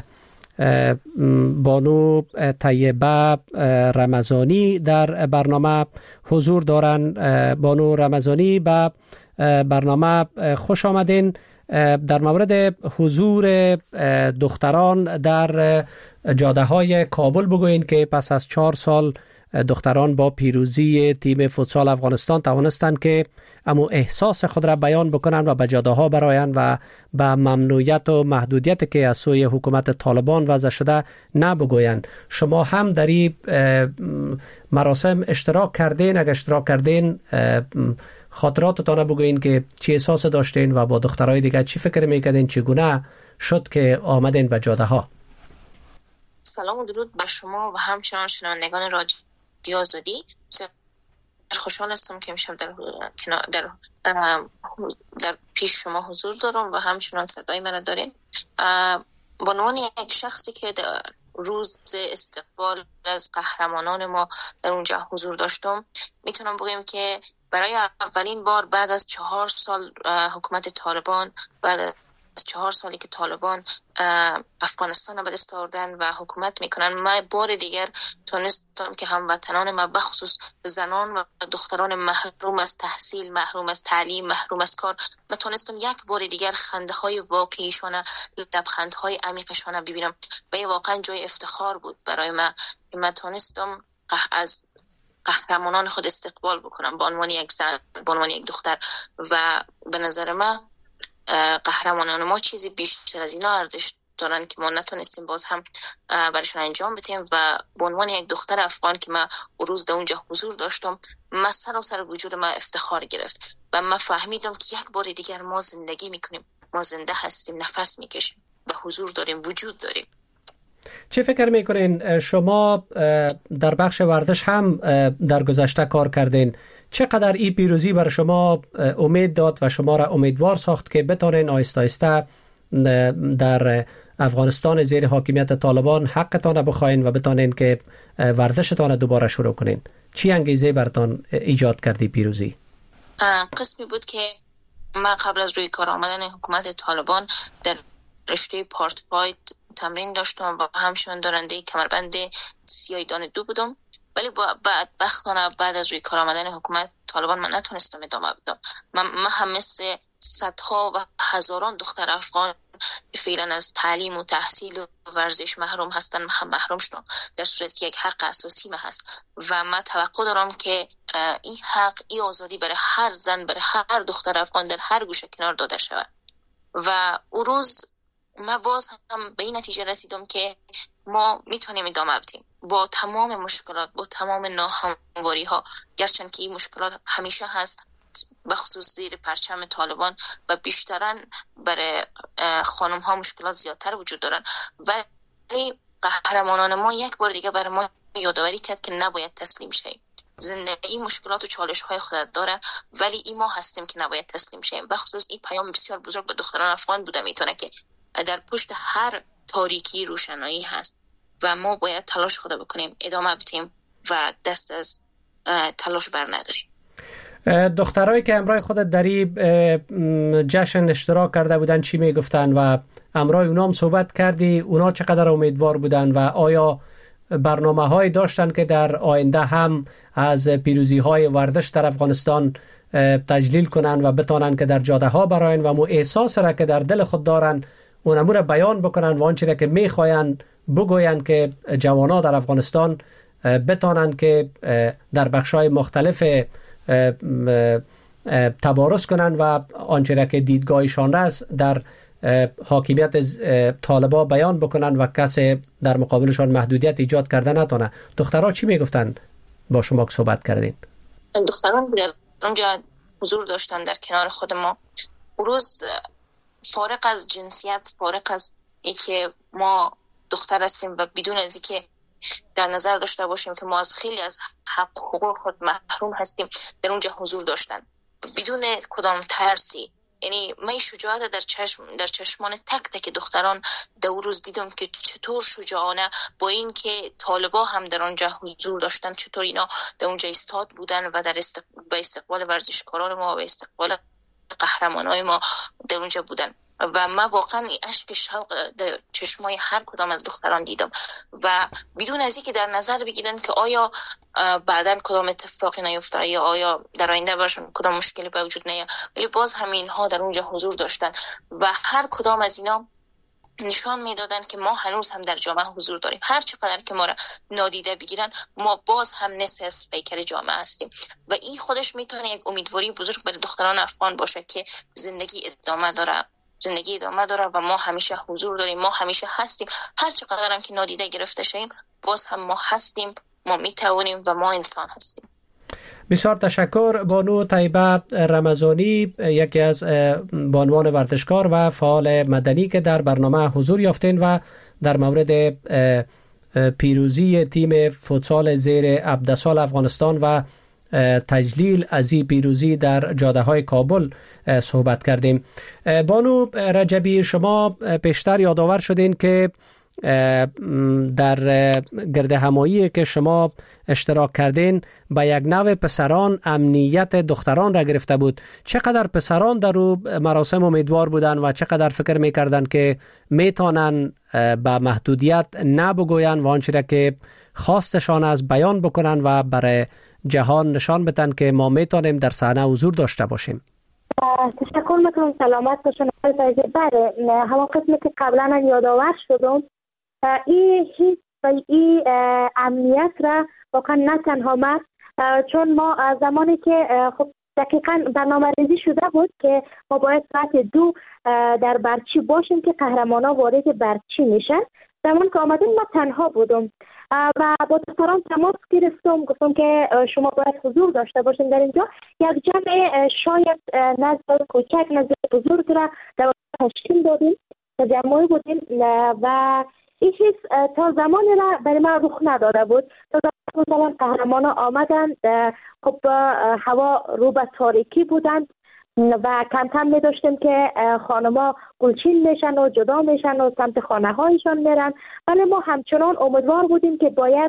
بانو طیبه رمضانی در برنامه حضور دارند. بانو رمضانی به برنامه خوش آمدین. در مورد حضور دختران در جاده های کابل بگوین که پس از 4 سال دختران با پیروزی تیم فوتسال افغانستان توانستند که امو احساس خود را بیان بکنند و به جاده ها برآیند و به ممنوعیت و محدودیت که از سوی حکومت طالبان وضع شده نبگویند. شما هم در این مراسم اشتراک کردین؟ اگر اشتراک کردین خاطراتتان بگوین که چی احساس داشتین و با دخترای دیگه چی فکر میکردین؟ چگونه شد که آمدین به جاده ها؟ سلام و درود به شما و همچنان شنوندگان رادیو آزادی. خوشحال هستم که امشب در پیش شما حضور دارم و همچنان صدای من دارین. به عنوان یک شخصی که در روز استقبال از قهرمانان ما در اونجا حضور داشتم، میتونم بگم که برای اولین بار بعد از 4 سال حکومت طالبان، بعد از 4 سالی که طالبان افغانستان به دست آوردن و حکومت میکنن، من بار دیگر تونستم که هموطنان ما بخصوص زنان و دختران محروم از تحصیل، محروم از تعلیم، محروم از کار، و تونستم یک بار دیگر خنده های واقعیشان، لبخند های عمیقشان ببینم و این واقعا جای افتخار بود برای من تونستم از قهرمانان خود استقبال بکنم به عنوان یک زن، به عنوان یک دختر. و به نظر من قهرمانان ما چیزی بیشتر از اینا ارزش دارن که ما نتونستیم باز هم برایشون انجام بدیم. و به عنوان یک دختر افغان که من روز در اونجا حضور داشتم، من سر وجود من افتخار گرفت و من فهمیدم که یک بار دیگر ما زندگی میکنیم، ما زنده هستیم، نفس میکشیم و حضور داریم، وجود داریم. چه فکر میکنین؟ شما در بخش ورزش هم در گذشته کار کردین. چقدر این پیروزی بر شما امید داد و شما را امیدوار ساخت که بتانین آهسته آهسته در افغانستان زیر حاکمیت طالبان حقتان را بخواین و بتانین که ورزشتان را دوباره شروع کنین؟ چی انگیزه برتان ایجاد کردی پیروزی؟ قسمی بود که من قبل از روی کار آمدن حکومت طالبان در رشته پارت فایت تمرین داشتم و همچنان دارنده کمربند سیاه دان 2 بودم، ولی بدبختانه بعد از روی کار آمدن حکومت طالبان من نتونستم ادامه بدم. من هم مثل صدها و هزاران دختر افغان فعلا از تعلیم و تحصیل و ورزش محروم هستن، من هم محروم شدم، در صورتی که یک حق اساسی من هست و من توقع دارم که این حق، این آزادی برای هر زن، برای هر دختر افغان در هر گوشه کنار داده شود. و اون روز من باز هم به این نتیجه رسیدم که ما میتونیم ادامه بدیم با تمام مشکلات، با تمام ناهمواری ها، گرچند که این مشکلات همیشه هست بخصوص زیر پرچم طالبان و بیشترن برای خانم ها مشکلات زیادتر وجود دارن، ولی قهرمانان ما یک بار دیگه برای ما یادآوری کرد که نباید تسلیم شیم. زندگی مشکلات و چالش های خودت داره، ولی این ما هستیم که نباید تسلیم شیم. بخصوص این پیام بسیار بزرگ به دختران افغان بوده میتونه که در پشت هر تاریکی روشنایی هست و ما باید تلاش خود بکنیم، ادامه بدیم و دست از تلاش بر نداریم. دخترایی که همراه خودت در این جشن اشتراک کرده بودن چی میگفتن و همراه اونا هم صحبت کردی؟ اونا چقدر امیدوار بودن و آیا برنامه های داشتن که در آینده هم از پیروزی های ورزش در افغانستان تجلیل کنن و بتانن که در جاده ها براین و مو احساس را که در دل خود دارن اونمو را بیان بکنن و آنچه را که میخواین بگوین که جوانا در افغانستان بتانن که در بخشای مختلف تبارز کنن و آنچه را که دیدگاهشان است در حاکمیت طالبا بیان بکنن و کسی در مقابلشان محدودیت ایجاد کرده نتونه. دخترها چی میگفتن با شما که صحبت کردین؟ دختران در اونجا حضور داشتن در کنار خود ما. اون روز فارغ از جنسیت، فارغ از اینکه ما دختر هستیم و بدون از اینکه در نظر داشته باشیم که ما از خیلی از حق حقوق خود محروم هستیم، در اونجا حضور داشتن بدون کدام ترسی. یعنی من شجاعت در چشمان تک تک دختران در روز دیدم که چطور شجاعانه با این که طالبا هم در اونجا حضور داشتن، چطور اینا در اونجا ایستاد بودن و در استقبال ورزشکاران ما و استقبال قهرمانای ما در اونجا بودن. و من واقعا اشک شوق در چشمای هر کدام از دختران دیدم و بدون از اینکه در نظر بگیرن که آیا بعداً کدام اتفاقی نیفته یا آیا در آینده برشون کدام مشکلی به وجود نیاد، ولی باز همین ها در اونجا حضور داشتن و هر کدام از اینا نشان میدادن که ما هنوز هم در جامعه حضور داریم. هر چقدر که ما را نادیده بگیرن، ما باز هم نصف از پیکر جامعه هستیم و این خودش میتونه یک امیدواری بزرگ برای دختران افغان باشه که زندگی ادامه داره و ما همیشه حضور داریم، ما همیشه هستیم. هر چقدر هم که نادیده گرفته شیم، باز هم ما هستیم، ما میتوانیم و ما انسان هستیم. بسیار تشکر. بانو طیبه رمضانی، یکی از بانوان ورزشکار و فعال مدنی که در برنامه حضور یافتین و در مورد پیروزی تیم فوتسال زیر 17 سال افغانستان و تجلیل از این پیروزی در جاده های کابل صحبت کردیم. بانو رجبی، شما پیشتر یادآور شدین که در گرد همایی که شما اشتراک کردین به یک نوع پسران امنیت دختران را گرفته بود. چقدر پسران در او مراسم امیدوار بودن و چقدر فکر میکردن که میتونن به محدودیت نبگوین و آنچه را که خواستشان از بیان بکنن و برای جهان نشان بدن که ما میتونیم در صحنه حضور داشته باشیم؟ تشکر میکنم. سلامت باشن. بله، همون قسمی که قبلا یادآور شدم، این حس و این امنیت را واقعا نه تنها من، چون ما زمانی که خب دقیقا برنامه ریزی شده بود که ما باید ساعت 2 در برچی باشیم که قهرمانا وارد برچی میشن. زمان که آمدیم ما تنها بودم و با دختران تماس گرفتم، گفتم که شما باید حضور داشته باشیم در اینجا. یک جمع شاید نزد کوچک نزد بزرگ را در تشکیل دادیم، جمعی بودیم و این چیز تا زمانی را برای من رخ نداده بود. تا مثلا قهرمانا آمدن، خب هوا رو به تاریکی بودند و کم کم می داشتیم که خانما گلچین میشن و جدا میشن و سمت خانه هایشان میرن، ولی ما همچنان امیدوار بودیم که باید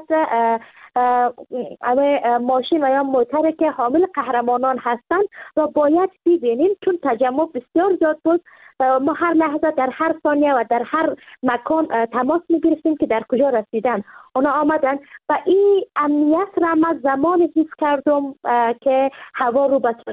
ماشین و یا موتر که حامل قهرمانان هستن و باید ببینیم، چون تجمع بسیار زیاد بود. ما هر لحظه در هر ثانیه و در هر مکان تماس میگرفتیم که در کجا رسیدن. اونا آمدن و این امنیت را من زمانی حس کردم که هوا رو به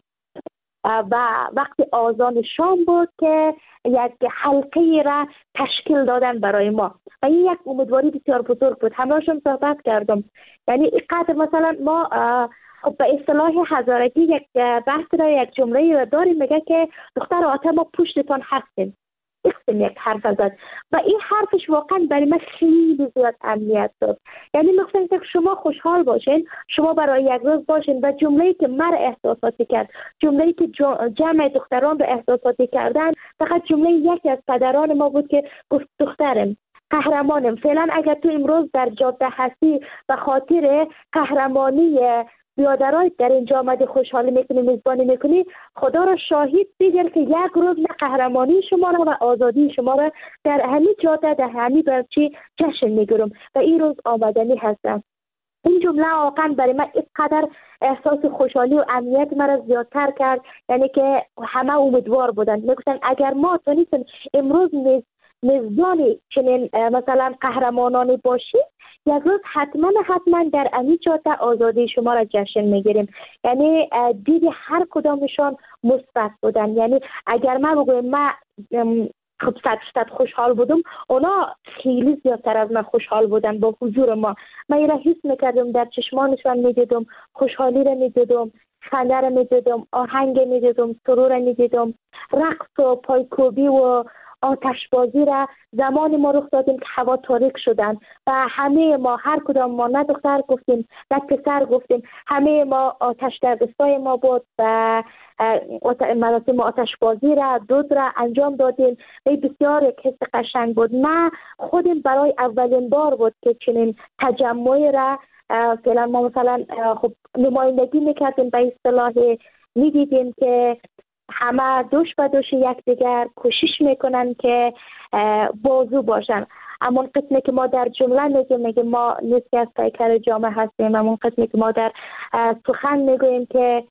و وقتی آذان شام بود که یک حلقه را تشکیل دادن برای ما و این یک امیدواری بسیار بزرگ بود. همراهشون صحبت کردم، یعنی اینقدر مثلا ما به اصطلاح هزارگی یک بحث را، یک جمله را داریم، میگه که دختر آتا ما پشتتان هستیم. یک حرف زد و این حرفش واقعا برای من خیلی زیاد امنیت داد. یعنی مثلا که شما خوشحال باشین، شما برای یک روز باشین و جمله‌ای که من احساساتی کرد، جمله‌ای که جمع دختران رو احساساتی کردن، فقط جمله یکی از پدران ما بود که گفت دخترم قهرمانم. فعلا اگر تو امروز در جاده هستی و خاطر قهرمانی بیادرای در اینجا آمده خوشحالی میکنی، میزبانی میکنی، خدا را شاهد بگیر که یک روز نه قهرمانی شما را و آزادی شما را در همین جاده، در همین برچی جشن میگیرم و این روز آمدنی هستم. این جمله واقعا برای من اینقدر احساس خوشحالی و امنیت مرا زیادتر کرد، یعنی که همه امیدوار بودن، میگفتن اگر ما تونستیم امروز میزبانی چنین مثلا قهرمانانی باشیم، یک روز حتما در امی جاده آزادی شما را جشن میگیریم. یعنی دید هر کدامشان مثبت بودن. یعنی اگر من بگویم من خب 100% خوشحال بودم، اونا خیلی زیادتر از من خوشحال بودن با حضور ما. من این را حس میکردم، در چشمانشان میدیدم، خوشحالی را میدیدم، خنده را میدیدم، آهنگ میدیدم، سرور را میدیدم، رقص و پایکوبی و آتشبازی را زمانی ما رخ دادیم که هوا تاریک شدن و همه ما، هر کدام ما، نه دختر گفتیم نه پسر گفتیم، همه ما آتش در دستای ما بود و مراسم آتشبازی را، دود را انجام دادیم. بسیار یک حس قشنگ بود. من خودم برای اولین بار بود که چنین تجمعی را فعلا ما مثلا خب نمایندگی میکردیم، به اصطلاح میدیدیم که همه دوش به دوش یکدیگر کوشش میکنن که بازو باشن. همون قسمی که ما در جمله میگیم ما نصفی از پیکر جامعه هستیم، همون قسمی که ما در سخن میگوییم که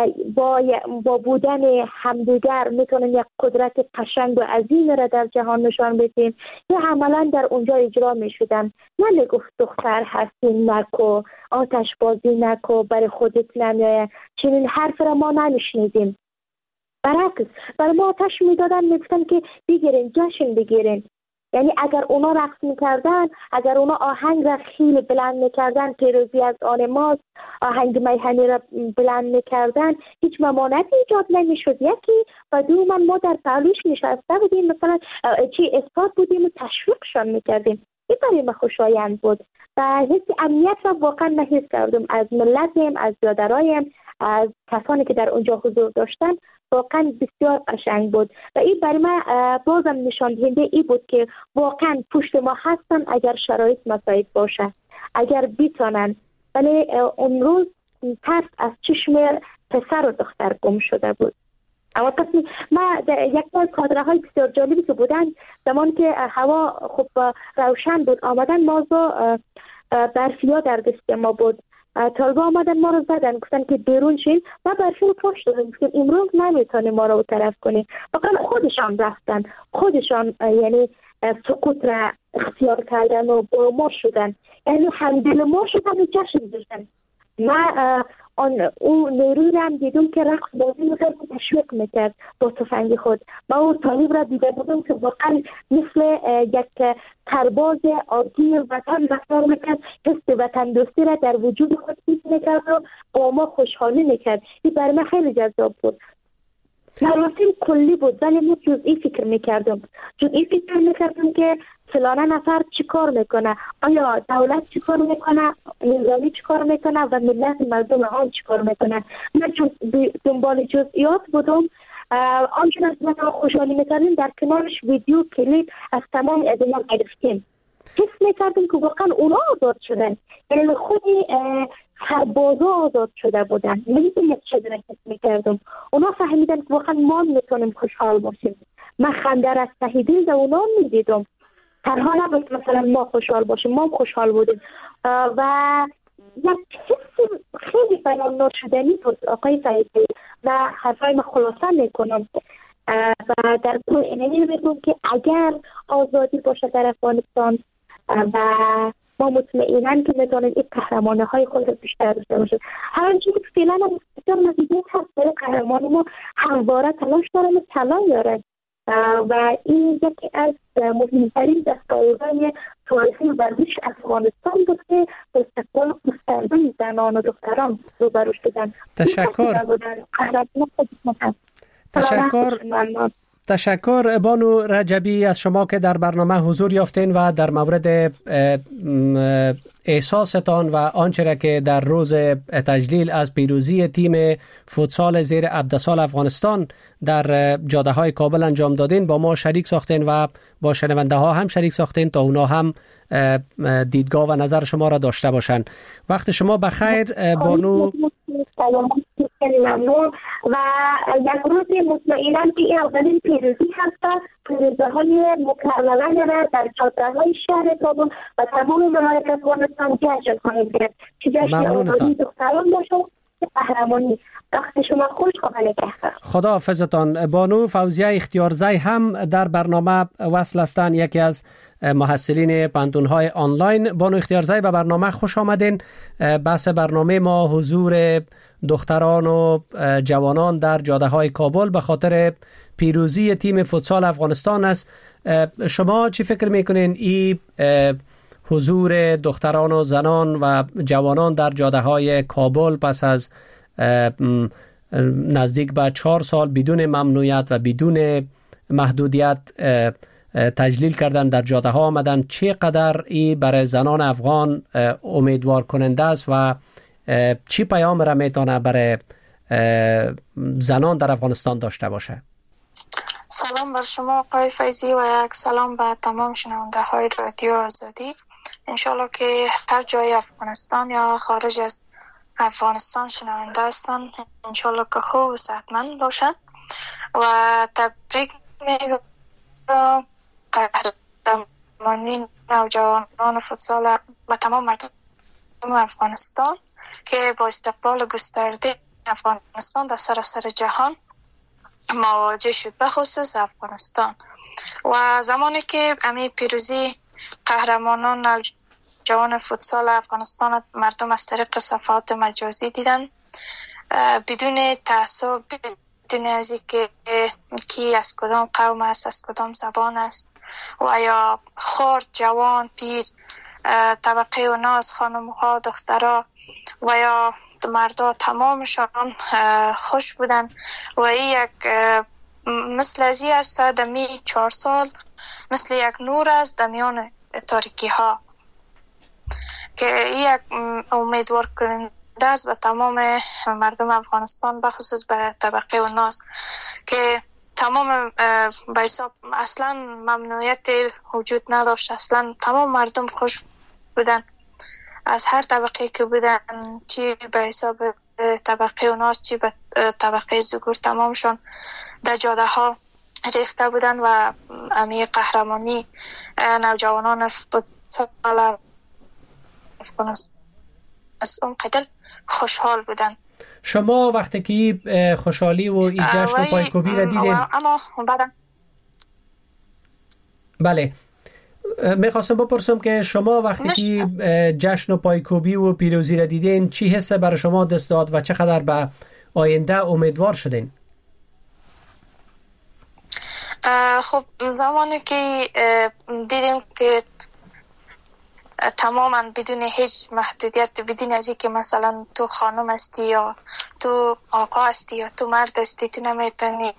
با بودن همدیگر میتونیم یک قدرت قشنگ و عظیم را در جهان نشان بدیم. یه عملا در اونجا اجرا میشدن. نه میگفت دختر هستی نکو، آتش بازی نکو، برای خودت نمیایه. چنین حرف را ما نمیشنیدیم. برعکس برای ما آتش میدادن، میگفتن که بگیرین، جشن بگیرین. یعنی اگر اونا رقص میکردن، اگر اونا آهنگ را خیلی بلند میکردن، پیروزی از آن ماست، آهنگ میهنی را بلند میکردن، هیچ ممانعتی ایجاد نمیشد. یکی و دوما ما در پهلوش نشسته بودیم، مثلا اثبات بودیم و تشویقشان میکردیم. این برای من خوشایند بود و حس امنیت را واقعا نحس کردم از ملتم، از برادرایم، از کسانی که در اونجا حضور داشتن. واقعا بسیار قشنگ بود و این برای من بازم نشان دهنده ای بود که واقعا پشت ما هستن اگر شرایط مساعد باشه، اگر بیتونن. ولی اون روز ترس از چشم پسر و دختر گم شده بود. اما پس ما یک از کادرهای بسیار جالبی که بودن، زمان که هوا خوب روشن بود آمدن، مازو برفیا در دست ما بود. طالبا آمدن ما رو زدن، گفتن که بیرون شین و برفی رو پاش دادن، گفتن امروز نمیتونی ما رو طرف کنی. واقعا خودشان رفتن، خودشان یعنی سکوت را اختیار کردن و با ما شدن، یعنی همدل ما شدن و جشن داشتن. ما او نیروی را هم دیدم که رقص بازی میکرد و تشویق میکرد با تفنگ خود. ما او طالب را دیده بودم که واقعا مثل یک سرباز عادی وطن رفتار میکرد، حس وطن دوستی را در وجود خود حس میکرد و با ما خوشحالی میکرد. این برای من خیلی جذاب بود. مراسم کلی بود ولی من جزئی فکر میکردم که فلانه نفر چی کار میکنه، آیا دولت چی کار میکنه، نظامی چی کار میکنه و ملت مردم آن چی کار میکنه. من چون دنبال جزئیات بودم، آنچنان که ما خوشحالی میکردیم در کنارش ویدیو کلیپ از تمام ادیان گرفتیم. حس میکردیم که واقعا اونا آزاد شدن، یعنی خودی سربازا آزاد شده بودن. من یک چیز را حس میکردم، اونا فهمیدن که واقعا ما میتونیم خوشحال باشیم. من خنده را از ته دل در اونا میدیدم. تنها نبود مثلا ما خوشحال باشیم، ما خوشحال بودیم و یک حس خیلی بیان نشدنی بود. آقای فیضی و حرفای ما خلاصه میکنم و در کل اینمی میگم که اگر آزادی باشه در افغانستان و ما مطمئنن که میتونیم این قهرمانه های خود رو بیشتر داشته باشیم. هر چیزی که فعلا هم بسیار نزدیک هست برای قهرمان ما همواره تلاش دارن و طلا یارن و این یکی از مهمترین دستاوردهای تاریخی ورزش افغانستان بود که به استقبال گسترده زنان و دختران روبرو شدن. تشکر بانو رجبی از شما که در برنامه حضور یافتین و در مورد احساستان و آنچه را که در روز تجلیل از پیروزی تیم فوتسال زیر عبدالسال افغانستان در جاده های کابل انجام دادین با ما شریک ساختین و با شنونده ها هم شریک ساختین تا اونا هم دیدگاه و نظر شما را داشته باشن. وقت شما بخیر بانو. ممنون و یک روز مطمئنم که این اولین پیروزی هست. پیروزی های مکررانه را در جاده‌های شهر کابل و تمام ممالک افغانستان جشن خواهیم کرد که جشن آزادی دختران باشه قهرمانی. وقت شما خوش، خدا نگهدار. خدا حافظتان. بانو فوزیه اختیارزی هم در برنامه وصل هستند، یکی از محصلین پانتون‌های آنلاین. بانو اختیارزی به برنامه خوش آمدین. بحث برنامه ما حضور دختران و جوانان در جاده‌های کابل به خاطر پیروزی تیم فوتسال افغانستان است. شما چی فکر میکنین این حضور دختران و زنان و جوانان در جاده‌های کابل پس از نزدیک به 4 سال بدون ممنوعیت و بدون محدودیت تجلیل کردن در جاده ها آمدن، چقدر این برای زنان افغان امیدوار کننده است و چی پیام را میتونه برای زنان در افغانستان داشته باشه؟ سلام بر شما آقای فیضی و یک سلام به تمام شنونده های رادیو آزادی. انشالله که هر جای افغانستان یا خارج از افغانستان شنونده هستن، انشالله که خوب و صحتمند باشن و تبریک میگم قهرمانی نوجوانان فوتسال و تمام مردم افغانستان که با استقبال گسترده افغانستان در سراسر جهان مواجه شد، به خصوص افغانستان. و زمانی که امی پیروزی قهرمانان نوجوان فوتسال افغانستان مردم از طریق صفحات مجازی دیدن بدون تعصب، بدون از اینکه کی از کدام قوم است، از کدام زبان است، و یا خرد، جوان، پیر، طبقه و ناز، خانم ها، دخترها و یا مردا، تمامشان خوش بودن و این یک مثل ازی است دمی 4 سال مثل یک نور است دمیان تاریکی ها که یک امیدوار کننده است به تمام مردم افغانستان، بخصوص به طبقه و ناز که تمام به حساب اصلا ممنوعیت وجود نداشت، اصلا تمام مردم خوش بودن از هر طبقه که بودن، چی به حساب طبقه و ناز چی به طبقه زگور، تمامشان در جاده ها ریخته بودن و امی قهرمانی نوجوانان فوتسال افغانستان از اون قدر خوشحال بودن. شما وقتی که خوشحالی و این جشن و پایکوبی را دیدین، اما بعدم بله میخواستم بپرسم که شما وقتی که جشن و پایکوبی و پیروزی را دیدین چی حس برای شما دست داد و چقدر به آینده امیدوار شدین؟ خب زمانی که دیدیم که تماما بدون هیچ محدودیت، بدون از اینکه مثلا تو خانم هستی یا تو آقا هستی یا تو مرد هستی، تو نمیتونی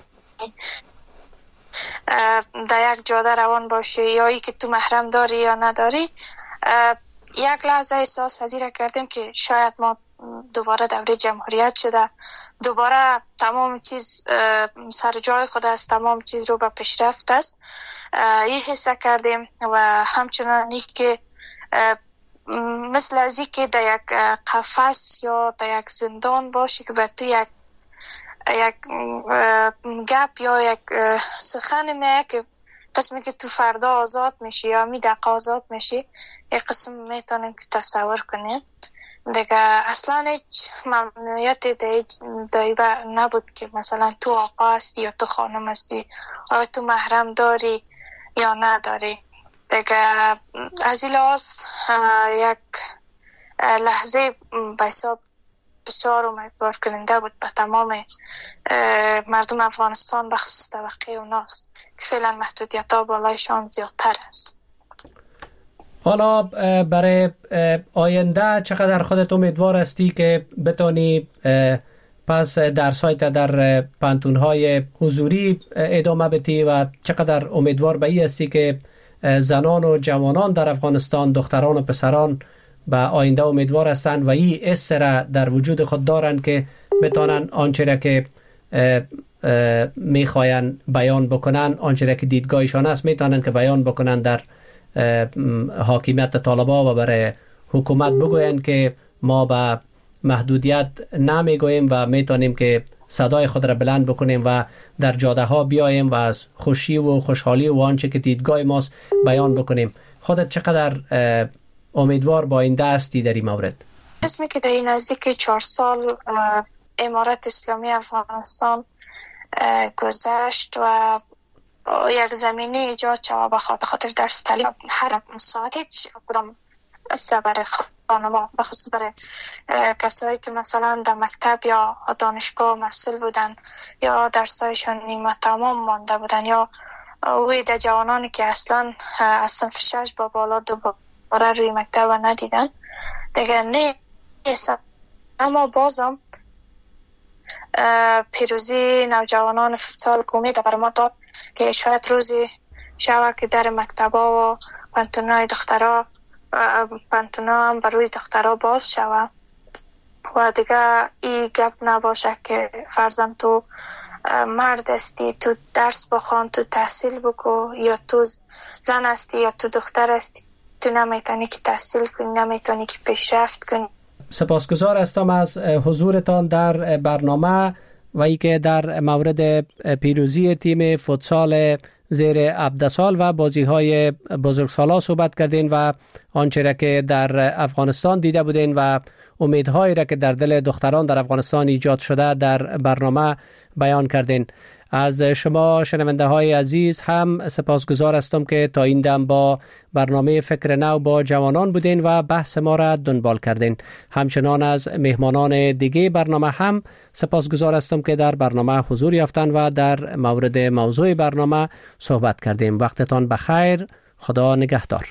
در یک جاده روان باشی یا ای که تو محرم داری یا نداری، یک لحظه احساس پذیر کردیم که شاید ما دوباره دوره جمهوریت شده، دوباره تمام چیز سر جای خود است، تمام چیز رو به پیشرفت است. این حس کردیم و همچنانی که مثل ازی که در یک قفس یا در یک زندان باشی که به تو یک گپ یا یک سخن میه که قسمی که تو فردا آزاد میشی یا می دقیقه آزاد میشی، یک قسم میتونیم که تصور کنیم دیگه. اصلا هیچ ممنوعیت دایبه نبود که مثلا تو آقا هستی یا تو خانم هستی یا تو محرم داری یا نداری دیگه. از این لحاظ یک لحظه به حساب بسیار امیدوار کننده بود به تمام مردم افغانستان، به خصوص طبقه اوناست که فعلا محدودیت ها بالایشان زیادتر است. حالا برای آینده چقدر خودت امیدوار هستی که بتانی پس درسایت در پانتون‌های حضوری ادامه بدی و چقدر امیدوار به این هستی که زنان و جوانان در افغانستان، دختران و پسران به آینده امیدوار هستند و این حس را در وجود خود دارند که بتانن آنچه را که میخواین بیان بکنن، آنچه را که دیدگاهشان است میتونن که بیان بکنن در حاکمیت طالبان و برای حکومت بگوین که ما به محدودیت نمیگوییم و میتونیم که صدای خود را بلند بکنیم و در جاده ها بیاییم و از خوشی و خوشحالی و آنچه که دیدگاه ماست بیان بکنیم. خودت چقدر امیدوار با این دستی در این مورد؟ اسمی که در این نزدیک 4 سال امارت اسلامی افغانستان گذشت و یک زمینه ایجاد شد به خاطر درس تعلیم هر ساعتی کدام است برای خانما، بخصوص برای کسایی که مثلا در مکتب یا دانشگاه محصل بودن یا درسایشان نیمه تمام مانده بودن یا اوی در جوانانی که اصلا از صنف 6 با بالا دوباره روی مکتب و ندیدن دیگه نیست. اما بازم پیروزی نوجوانان فوتسال امید بر ما داد که شاید روزی شود که در مکتبا و پانتونای دخترها هم بروی دخترها باز شود و دیگه این گپ نباشه که فرزند تو مرد هستی تو درس بخوان، تو تحصیل بکو، یا تو زن هستی یا تو دختر هستی تو نمیتونی که تحصیل کنی، نمیتونی که پیشرفت کنی. سپاسگزار هستم از حضورتان در برنامه و ای که در مورد پیروزی تیم فوتسال زیر 17 سال و بازی‌های بزرگسالا صحبت کردین و آنچه را که در افغانستان دیده بودین و امیدهایی را که در دل دختران در افغانستان ایجاد شده در برنامه بیان کردین. از شما شنونده های عزیز هم سپاسگزار هستم که تا این دم با برنامه فکر نو با جوانان بودین و بحث ما را دنبال کردین. همچنان از مهمانان دیگه برنامه هم سپاسگزار هستم که در برنامه حضور یافتن و در مورد موضوع برنامه صحبت کردیم. وقتتان بخیر. خدا نگهدار.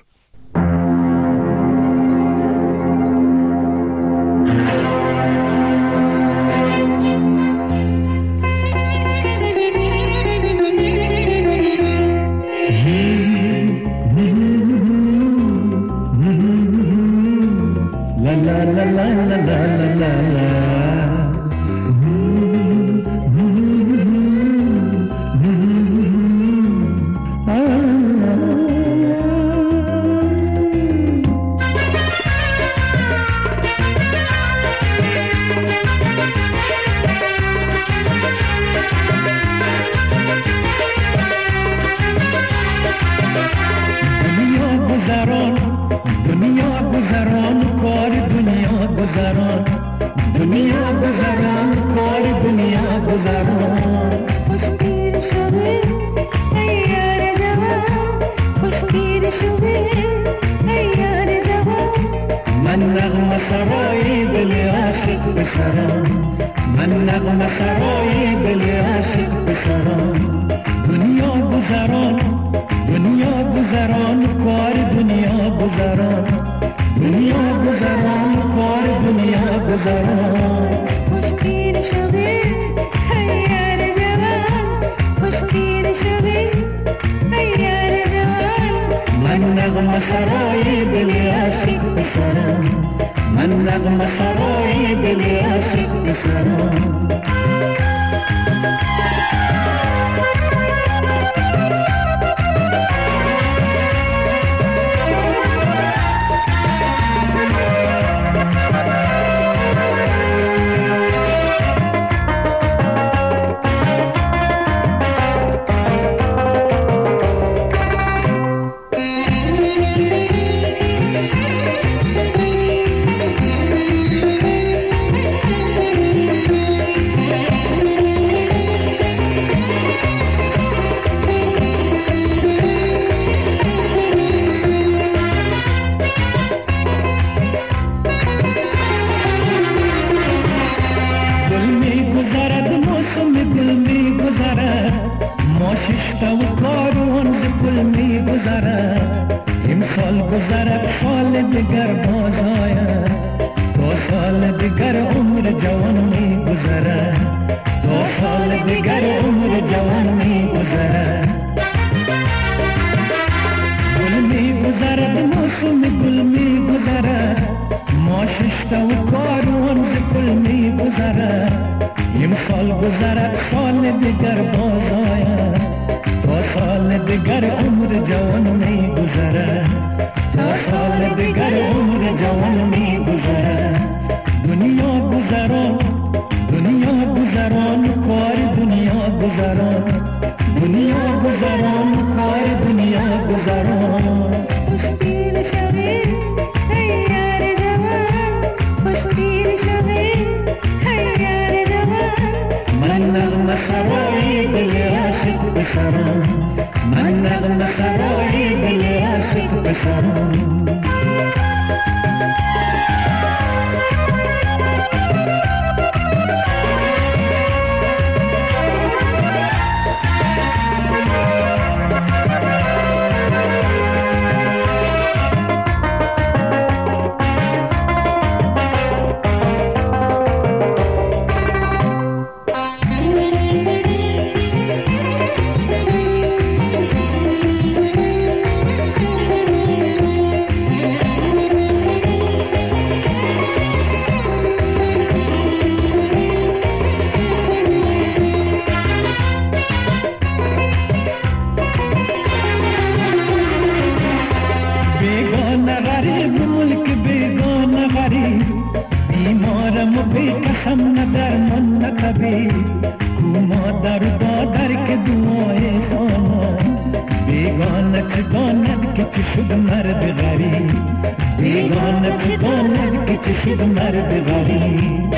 بیگانت داند که شد مرد غریب، بیگانت داند که که شد مرد غریب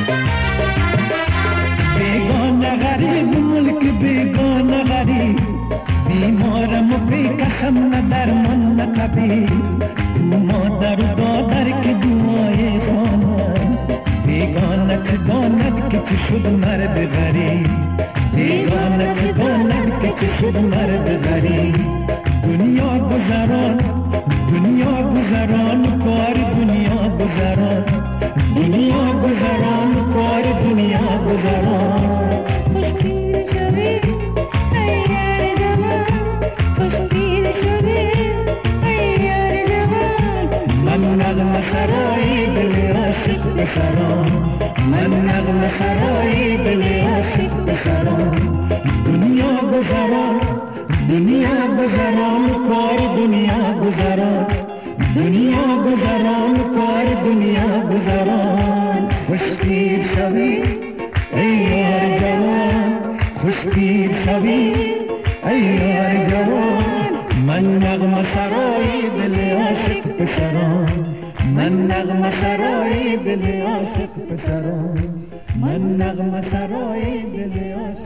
بیگانه غریب ملک بیگانه غریب بیمارم و بیکسم نه درمان نه طبیب او مادر و دادر که دعای خواند بیگانه که داند که چه شد مرد غریب بیگانه که داند که چه شد مرد غریب دنیا گذران کار دنیا گذران دنیا گذران کار دنیا گذران خوشبین شوی ای یار جوان خوشبین شوی ای یار جوان من نغمه سرای دل عاشق بسران من نغمه سرای دل عاشق بسران دنیا گذران کار دنیا گذران دنیا گذران کار دنیا گذران خوشبین شوی ای یار جوان خوشبین شوی ای یار جوان من نغمه سرای دل عاشق پسران من نغمه سرای دل عاشق پسران من نغمه سرای دل عاشق